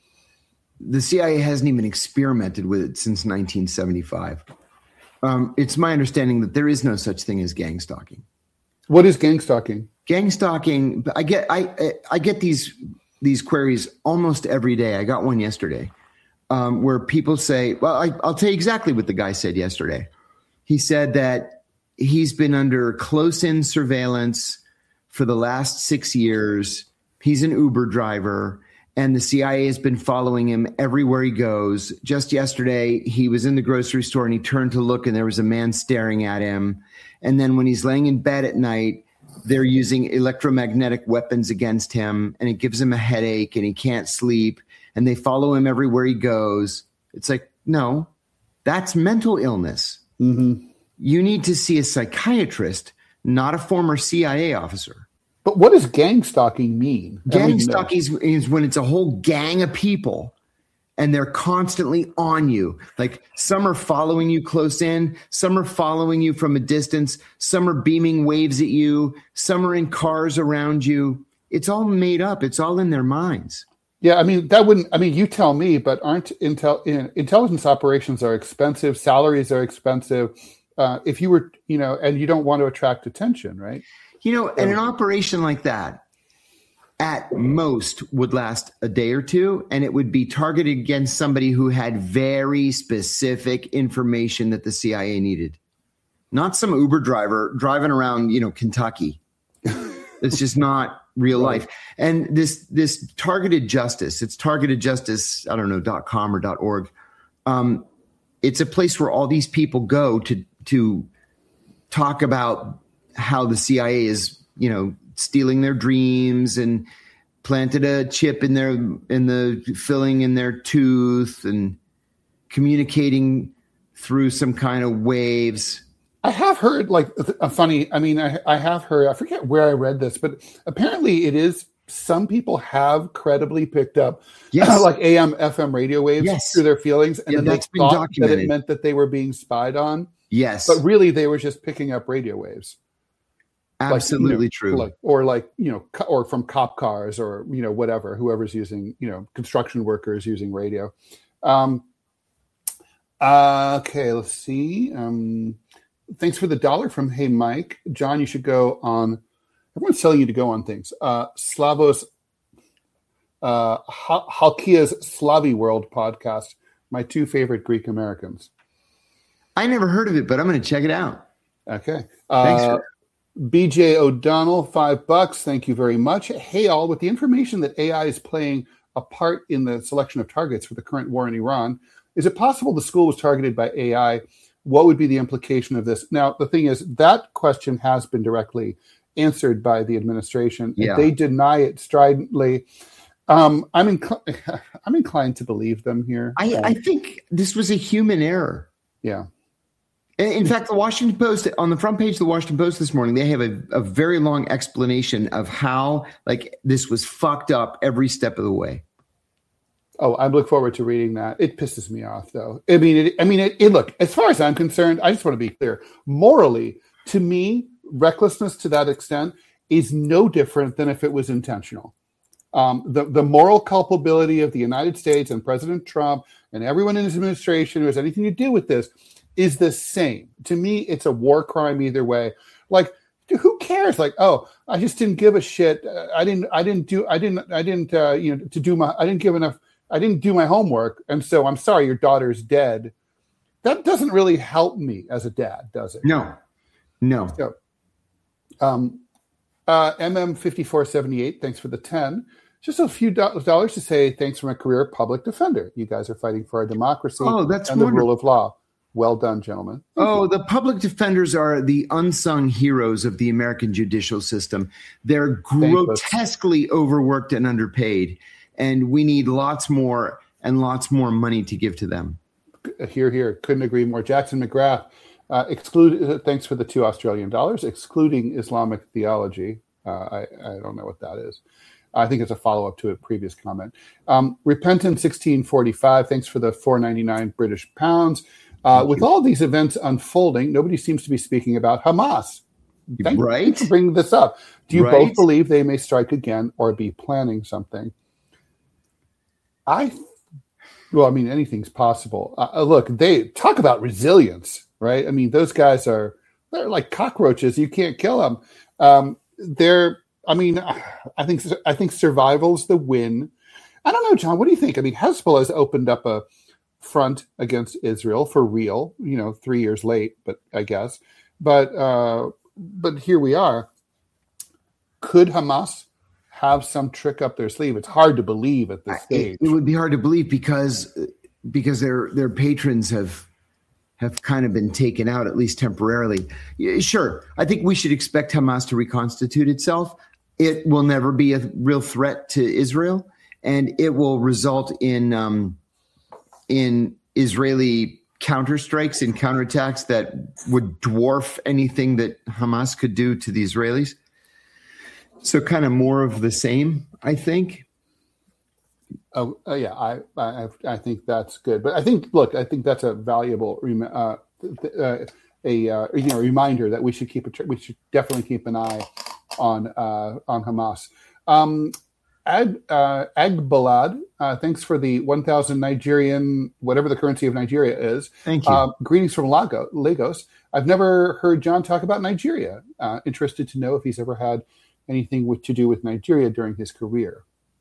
The C I A hasn't even experimented with it since nineteen seventy-five. Um, it's my understanding that there is no such thing as gang stalking. What is gang stalking? Gang stalking. I get I I get these these queries almost every day. I got one yesterday um, where people say, "Well, I, I'll tell you exactly what the guy said yesterday." He said that he's been under close-in surveillance for the last six years. He's an Uber driver. And the C I A has been following him everywhere he goes. Just yesterday, he was in the grocery store and he turned to look and there was a man staring at him. And then when he's laying in bed at night, they're using electromagnetic weapons against him and it gives him a headache and he can't sleep. And they follow him everywhere he goes. It's like, no, that's mental illness. Mm-hmm. You need to see a psychiatrist, not a former C I A officer. But what does gang stalking mean? Gang stalking is, is when it's a whole gang of people and they're constantly on you. Like some are following you close in, some are following you from a distance, some are beaming waves at you, some are in cars around you. It's all made up. It's all in their minds. Yeah, I mean, that wouldn't, I mean, you tell me, but aren't intel, intelligence operations are expensive, salaries are expensive. Uh, if you were, you know, and you don't want to attract attention, right? You know, and an operation like that at most would last a day or two, and it would be targeted against somebody who had very specific information that the C I A needed. Not some Uber driver driving around, you know, Kentucky. It's just not real life. And this this targeted justice, it's targeted justice, I don't know, .com or .org. Um, it's a place where all these people go to to talk about how the C I A is, you know, stealing their dreams and planted a chip in their in the filling in their tooth and communicating through some kind of waves. I have heard like a funny, I mean, I, I have heard, I forget where I read this, but apparently it is, some people have credibly picked up yes. like A M, F M radio waves yes. through their feelings. And yeah, then that's they been thought documented. that it meant that they were being spied on. Yes. But really they were just picking up radio waves. Absolutely like, you know, true. Like, or like, you know, or from cop cars or, you know, whatever, whoever's using, you know, construction workers using radio. Um, uh, okay, let's see. Um, thanks for the dollar from Hey Mike. John, you should go on, everyone's telling you to go on things. Uh, Slavos, uh, Halkia's Slavi World podcast, my two favorite Greek Americans. I never heard of it, but I'm going to check it out. Okay. Thanks uh, for B J O'Donnell, five bucks. Thank you very much. Hey, all, with the information that A I is playing a part in the selection of targets for the current war in Iran, is it possible the school was targeted by A I? What would be the implication of this? Now, the thing is, that question has been directly answered by the administration. Yeah. They deny it stridently. Um, I'm, inc- I'm inclined to believe them here. I, um, I think this was a human error. Yeah. In fact, the Washington Post, on the front page of the Washington Post this morning, they have a, a very long explanation of how like this was fucked up every step of the way. Oh, I look forward to reading that. It pisses me off, though. I mean, it, I mean, it, it, look, as far as I'm concerned, I just want to be clear. Morally, to me, recklessness to that extent is no different than if it was intentional. Um, the, the moral culpability of the United States and President Trump and everyone in his administration who has anything to do with this is the same. To me, it's a war crime either way. Like, who cares? Like, oh, I just didn't give a shit. Uh, I didn't. I didn't do. I didn't. I didn't. Uh, you know, to do my. I didn't give enough. I didn't do my homework, and so I'm sorry. Your daughter's dead. That doesn't really help me as a dad, does it? No, no. So, um, uh, M M fifty-four seventy-eight. Thanks for the ten. Just a few do- dollars to say thanks for my career public defender. You guys are fighting for our democracy oh, that's and wonderful. the rule of law. Well done, gentlemen. Thank oh, you. The public defenders are the unsung heroes of the American judicial system. They're grotesquely overworked and underpaid, and we need lots more and lots more money to give to them. Here, here. Couldn't agree more. Jackson McGrath, uh, exclude, uh, thanks for the two Australian dollars, excluding Islamic theology. Uh, I, I don't know what that is. I think it's a follow-up to a previous comment. Um, Repentant sixteen forty-five, thanks for the four ninety-nine British pounds. Uh, with all these events unfolding, nobody seems to be speaking about Hamas. Thank right. you for bringing this up. Do you right. both believe they may strike again or be planning something? I, well, I mean, anything's possible. Uh, look, they talk about resilience, right? I mean, those guys are, they're like cockroaches. You can't kill them. Um, they're, I mean, I think, I think survival's the win. I don't know, John, what do you think? I mean, Hezbollah has opened up a front against Israel for real, you know, three years late, but I guess, but, uh, but here we are. Could Hamas have some trick up their sleeve? It's hard to believe at this stage. It, it would be hard to believe because because their their patrons have have kind of been taken out, at least temporarily. Yeah, sure, I think we should expect Hamas to reconstitute itself. It will never be a real threat to Israel, and it will result in um, in Israeli counterstrikes and counterattacks that would dwarf anything that Hamas could do to the Israelis. So kind of more of the same, I think. Oh, uh, yeah, I, I I think that's good. But I think, look, I think that's a valuable uh, uh, a uh, you know reminder that we should keep a we should definitely keep an eye on uh, on Hamas. Um, Ag uh, Agbalad, uh, thanks for the one thousand Nigerian, whatever the currency of Nigeria is. Thank you. Uh, greetings from Lago, Lagos. I've never heard John talk about Nigeria. Uh, interested to know if he's ever had anything with, to do with Nigeria during his career.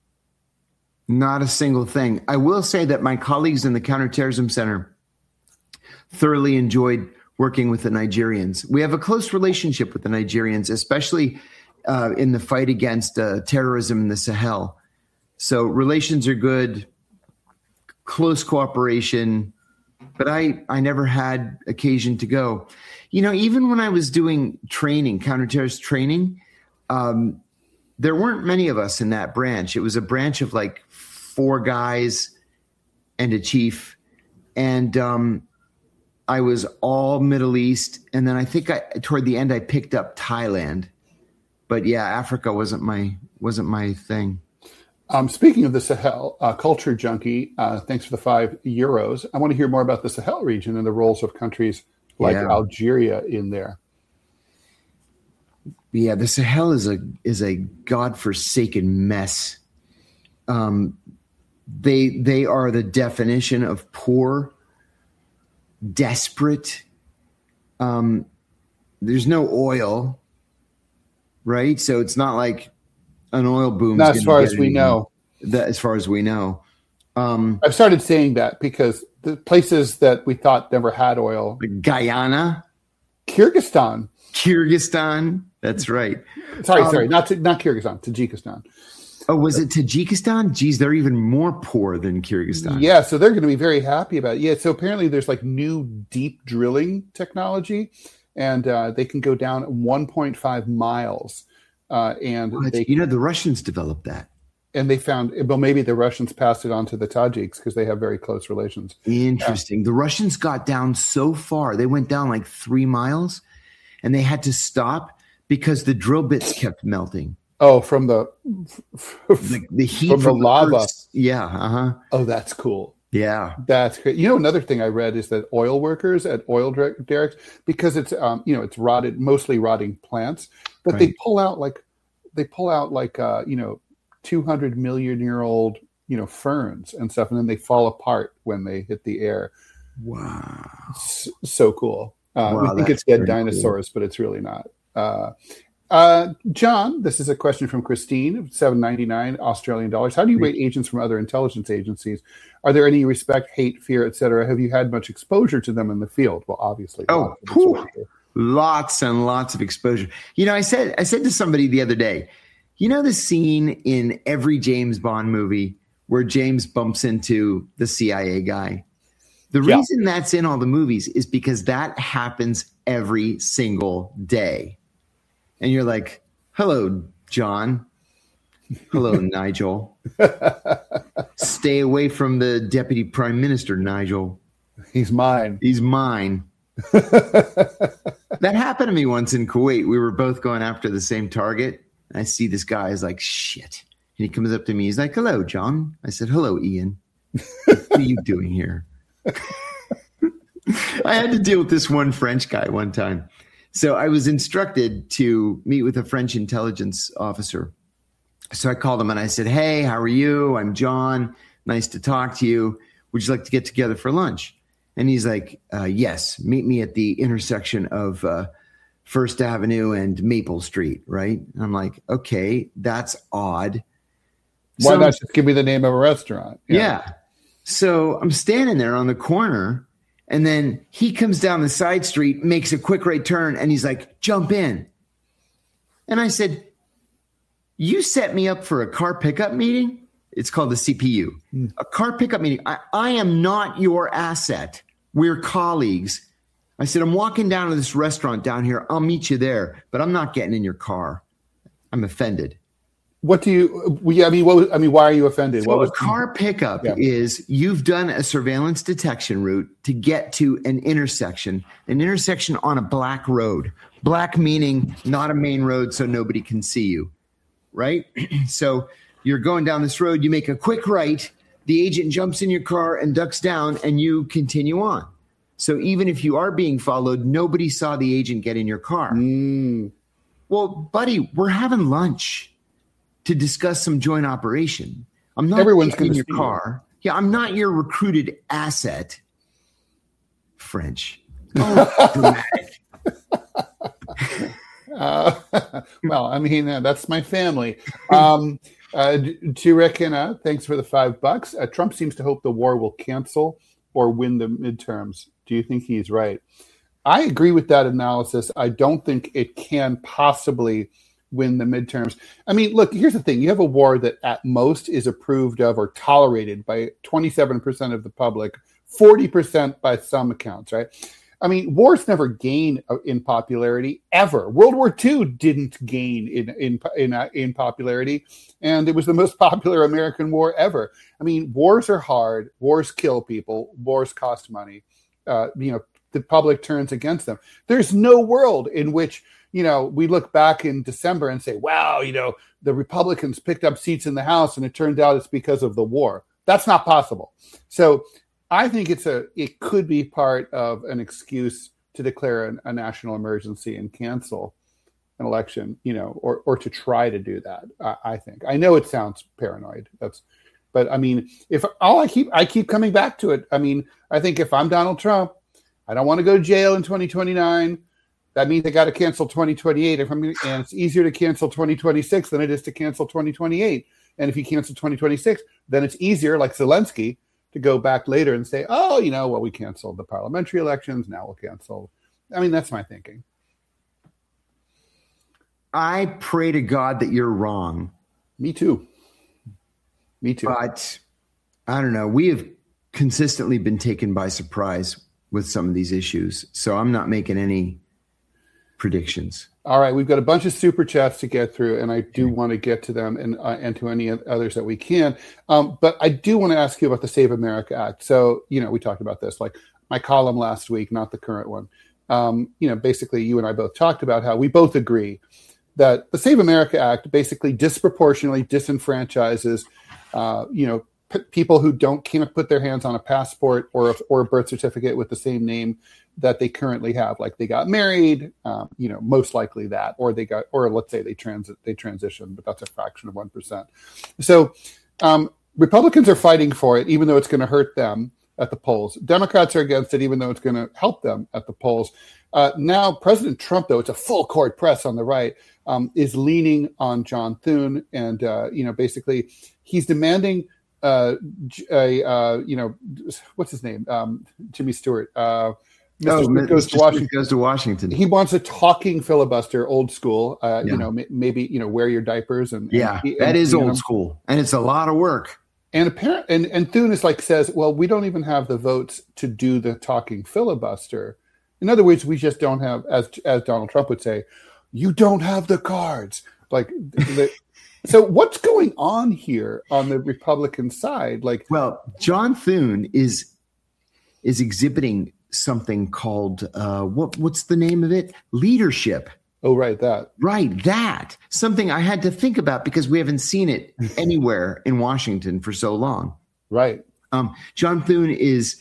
Not a single thing. I will say that my colleagues in the Counterterrorism Center thoroughly enjoyed working with the Nigerians. We have a close relationship with the Nigerians, especially uh, in the fight against uh, terrorism in the Sahel. So relations are good, close cooperation, but I, I never had occasion to go. You know, even when I was doing training, counterterrorist training, um, there weren't many of us in that branch. It was a branch of like four guys and a chief. And um, I was all Middle East. And then I think I, toward the end, I picked up Thailand. But yeah, Africa wasn't my wasn't my thing. Um, speaking of the Sahel, uh, Culture Junkie, uh, thanks for the five euros. I want to hear more about the Sahel region and the roles of countries like Yeah. Algeria in there. Yeah, the Sahel is a is a godforsaken mess. Um, they they are the definition of poor, desperate. Um, there's no oil, right? So it's not like an oil boom. Not as far as we know. That, as far as we know, um, I've started saying that because the places that we thought never had oil, Guyana, Kyrgyzstan. Kyrgyzstan. That's right. Sorry, Um, sorry, not to, not Kyrgyzstan, Tajikistan. Oh, was it Tajikistan? Geez, they're even more poor than Kyrgyzstan. Yeah, so they're going to be very happy about it. Yeah, so apparently there's like new deep drilling technology, and uh, they can go down one point five miles. Uh, and What? they, You know, the Russians developed that. and they found, well, maybe the Russians passed it on to the Tajiks because they have very close relations. Interesting. The Russians got down so far. They went down like three miles, and they had to stop because the drill bits kept melting. Oh, from the The, the heat from the lava. Earth- Yeah. Uh huh. Oh, that's cool. Yeah. That's great. You know, another thing I read is that oil workers at oil der- derricks, because it's um, you know, it's rotted, mostly rotting plants, but they Right. pull out like they pull out like uh, you know, two hundred million year old you know ferns and stuff, and then they fall apart when they hit the air. Wow. S- so cool. Uh, Wow, we think that's it's dead pretty cool. dinosaurs, but it's really not. Uh, uh, John, this is a question from Christine, seven ninety-nine Australian dollars. How do you rate agents from other intelligence agencies? Are there any you respect, hate, fear, et cetera? Have you had much exposure to them in the field? Well, obviously. Oh, lots of whew. exposure. Lots and lots of exposure. You know, I said I said to somebody the other day, you know the scene in every James Bond movie where James bumps into the C I A guy? The Yeah. reason that's in all the movies is because that happens every single day. And you're like, hello, John. Hello, Nigel. Stay away from the deputy prime minister, Nigel. He's mine. He's mine. That happened to me once in Kuwait. We were both going after the same target. I see this guy is like, shit. And he comes up to me. He's like, hello, John. I said, hello, Ian. What are you doing here? I had to deal with this one French guy one time. So I was instructed to meet with a French intelligence officer. So I called him and I said, hey, how are you? I'm John. Nice to talk to you. Would you like to get together for lunch? And he's like, uh, yes, meet me at the intersection of uh, First Avenue and Maple Street, right? And I'm like, okay, that's odd. Why So- not just give me the name of a restaurant? yeah. So I'm standing there on the corner, and then he comes down the side street, makes a quick right turn, and he's like, jump in. And I said, you set me up for a car pickup meeting? It's called the C P U. Mm. A car pickup meeting. I, I am not your asset. We're colleagues. I said, I'm walking down to this restaurant down here. I'll meet you there, but I'm not getting in your car. I'm offended. What do you? Yeah, I mean, what? I mean, why are you offended? So what was a car pickup yeah. is you've done a surveillance detection route to get to an intersection, an intersection on a black road. Black meaning not a main road, so nobody can see you, right? So you're going down this road, you make a quick right, the agent jumps in your car and ducks down, and you continue on. So even if you are being followed, nobody saw the agent get in your car. Mm. Well, buddy, we're having lunch to discuss some joint operation. I'm not Everyone's in gonna your see car. You. Yeah, I'm not your recruited asset. French. Oh, dramatic. Uh, well, I mean, uh, that's my family. Um, uh, to reckon, uh, thanks for the five bucks. Uh, Trump seems to hope the war will cancel or win the midterms. Do you think he's right? I agree with that analysis. I don't think it can possibly win the midterms. I mean, look, here's the thing. You have a war that at most is approved of or tolerated by twenty-seven percent of the public, forty percent by some accounts, right? I mean, wars never gain in popularity ever. World War Two didn't gain in in in, uh, in popularity, and it was the most popular American war ever. I mean, wars are hard. Wars kill people. Wars cost money. Uh, you know, the public turns against them. There's no world in which, you know, we look back in December and say, wow, you know, the Republicans picked up seats in the House and it turned out it's because of the war. That's not possible. So I think it's a, it could be part of an excuse to declare an, a national emergency and cancel an election, you know, or, or to try to do that. I, I think, I know it sounds paranoid. That's, but I mean, if all I keep, I keep coming back to it. I mean, I think if I'm Donald Trump, I don't want to go to jail in twenty twenty-nine. That means I got to cancel twenty twenty-eight. If I'm gonna, and it's easier to cancel twenty twenty-six than it is to cancel twenty twenty-eight. And if you cancel twenty twenty-six, then it's easier, like Zelensky, to go back later and say, oh, you know, well, we canceled the parliamentary elections. Now we'll cancel. I mean, that's my thinking. I pray to God that you're wrong. Me too. Me too. But I don't know. We have consistently been taken by surprise with some of these issues. So I'm not making any predictions. All right, we've got a bunch of super chats to get through, and I do want to get to them and uh, and to any others that we can. Um, but I do want to ask you about the Save America Act. So, you know, we talked about this, like my column last week, not the current one. Um, you know, basically, you and I both talked about how we both agree that the Save America Act basically disproportionately disenfranchises, uh, you know, p- people who don't can't put their hands on a passport or a, or a birth certificate with the same name that they currently have, like they got married, um, you know, most likely that, or they got, or let's say they transit, they transitioned, but that's a fraction of one percent. So um, Republicans are fighting for it, even though it's going to hurt them at the polls. Democrats are against it, even though it's going to help them at the polls. Uh, now, President Trump, though, it's a full court press on the right, um, is leaning on John Thune, and uh, you know, basically, he's demanding uh, a uh, you know, what's his name, um, Jimmy Stewart. Uh, Mister Oh, Smith goes to Washington. goes to Washington. He wants a talking filibuster, old school. Uh, Yeah. You know, m- maybe you know, wear your diapers and Yeah, and, that and, is you old know, school, and it's a lot of work. And apparent and and Thune is like says, well, we don't even have the votes to do the talking filibuster. In other words, we just don't have, as as Donald Trump would say, you don't have the cards. Like, the, so what's going on here on the Republican side? Like, Well, John Thune is is exhibiting something called uh, what? What's the name of it? Leadership. oh, right, that. Right, that. Something I had to think about because we haven't seen it anywhere in Washington for so long. Right. Um, John Thune is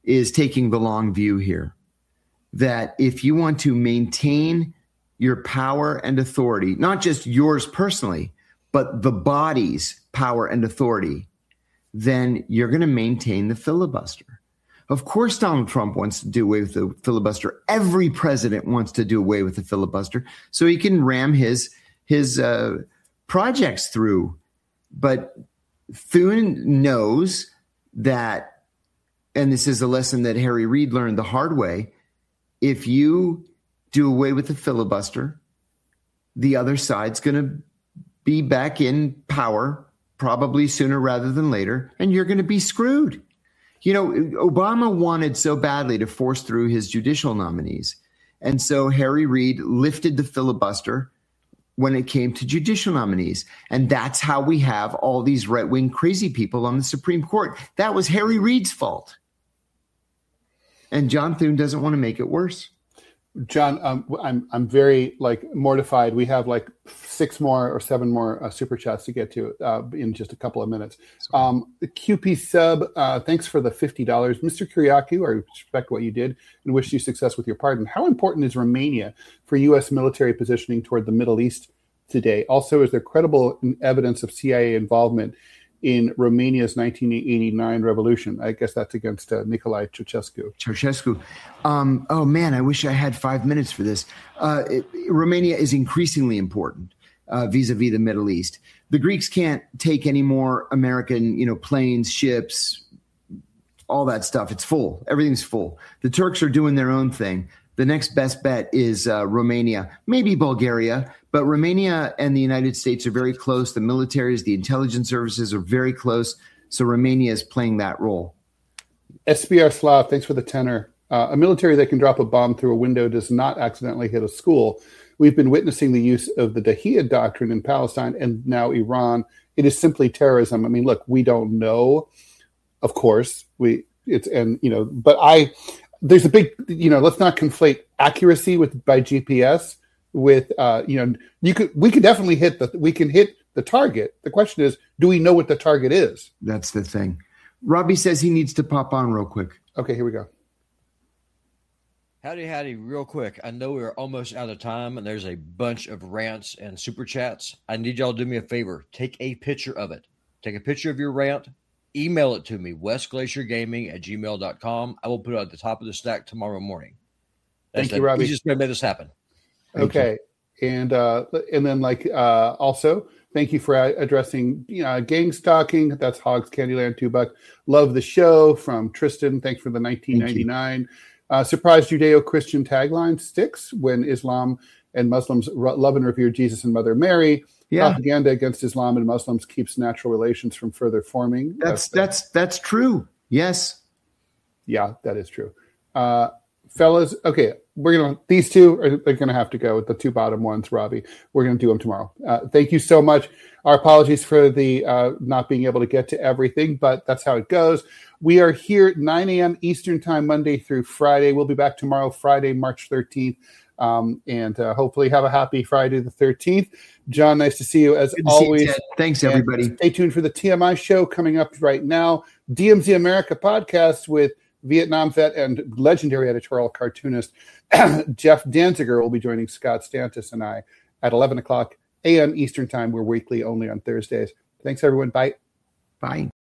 is taking the long view here. That if you want to maintain your power and authority, not just yours personally, but the body's power and authority, then you're going to maintain the filibuster. Of course, Donald Trump wants to do away with the filibuster. Every president wants to do away with the filibuster so he can ram his his uh, projects through. But Thune knows that, and this is a lesson that Harry Reid learned the hard way, if you do away with the filibuster, the other side's going to be back in power probably sooner rather than later, and you're going to be screwed. You know, Obama wanted so badly to force through his judicial nominees. And so Harry Reid lifted the filibuster when it came to judicial nominees. And that's how we have all these right-wing crazy people on the Supreme Court. That was Harry Reid's fault. And John Thune doesn't want to make it worse. John, um, I'm I'm very like mortified. We have like six more or seven more uh, super chats to get to uh, in just a couple of minutes. Um, the Q P sub, uh, thanks for the fifty dollars, Mister Kyriakou. I respect what you did and wish you success with your pardon. How important is Romania for U S military positioning toward the Middle East today? Also, is there credible evidence of C I A involvement in Romania's nineteen eighty-nine revolution? I guess that's against uh, Nicolae Ceausescu. Ceausescu. Um, oh, man, I wish I had five minutes for this. Uh, it, Romania is increasingly important uh, vis-a-vis the Middle East. The Greeks can't take any more American, you know, planes, ships, all that stuff. It's full. Everything's full. The Turks are doing their own thing. The next best bet is uh, Romania, maybe Bulgaria, but Romania and the United States are very close. The militaries, the intelligence services are very close. So Romania is playing that role. S B R Slav, thanks for the tenor. Uh, a military that can drop a bomb through a window does not accidentally hit a school. We've been witnessing the use of the Dahiyya doctrine in Palestine and now Iran. It is simply terrorism. I mean, look, we don't know, of course. We it's and you know, but I. There's a big, you know, let's not conflate accuracy with by G P S with, uh, you know, you could, we could definitely hit the, we can hit the target. The question is, do we know what the target is? That's the thing. Robbie says he needs to pop on real quick. Okay, here we go. Howdy, howdy, real quick. I know we're almost out of time and there's a bunch of rants and super chats. I need y'all to do me a favor. Take a picture of it. Take a picture of your rant. Email it to me, west glacier gaming at gmail dot com. I will put it at the top of the stack tomorrow morning. That's Thank you, Robbie. We just made this happen. Thank okay. You. And uh, and then, like, uh, also, thank you for addressing you know, gang stalking. That's Hogs Candyland, two bucks. Love the show from Tristan. Thanks for the nineteen ninety-nine. Uh, surprise Judeo-Christian tagline sticks when Islam and Muslims love and revere Jesus and Mother Mary. Yeah. Propaganda against Islam and Muslims keeps natural relations from further forming. That's that's that's, that's true. Yes. Yeah, that is true. Uh, fellas, okay, we're gonna these two are, are gonna have to go with the two bottom ones, Robbie. We're gonna do them tomorrow. Uh, thank you so much. Our apologies for the uh, not being able to get to everything, but that's how it goes. We are here at nine a.m. Eastern time, Monday through Friday. We'll be back tomorrow, Friday, March thirteenth. Um, and uh, hopefully have a happy Friday the thirteenth. John, nice to see you as always. You, Thanks, everybody. And stay tuned for the T M I show coming up right now. D M Z America podcast with Vietnam vet and legendary editorial cartoonist Jeff Danziger will be joining Scott Stantis and I at eleven o'clock a.m. Eastern time. We're weekly only on Thursdays. Thanks, everyone. Bye. Bye.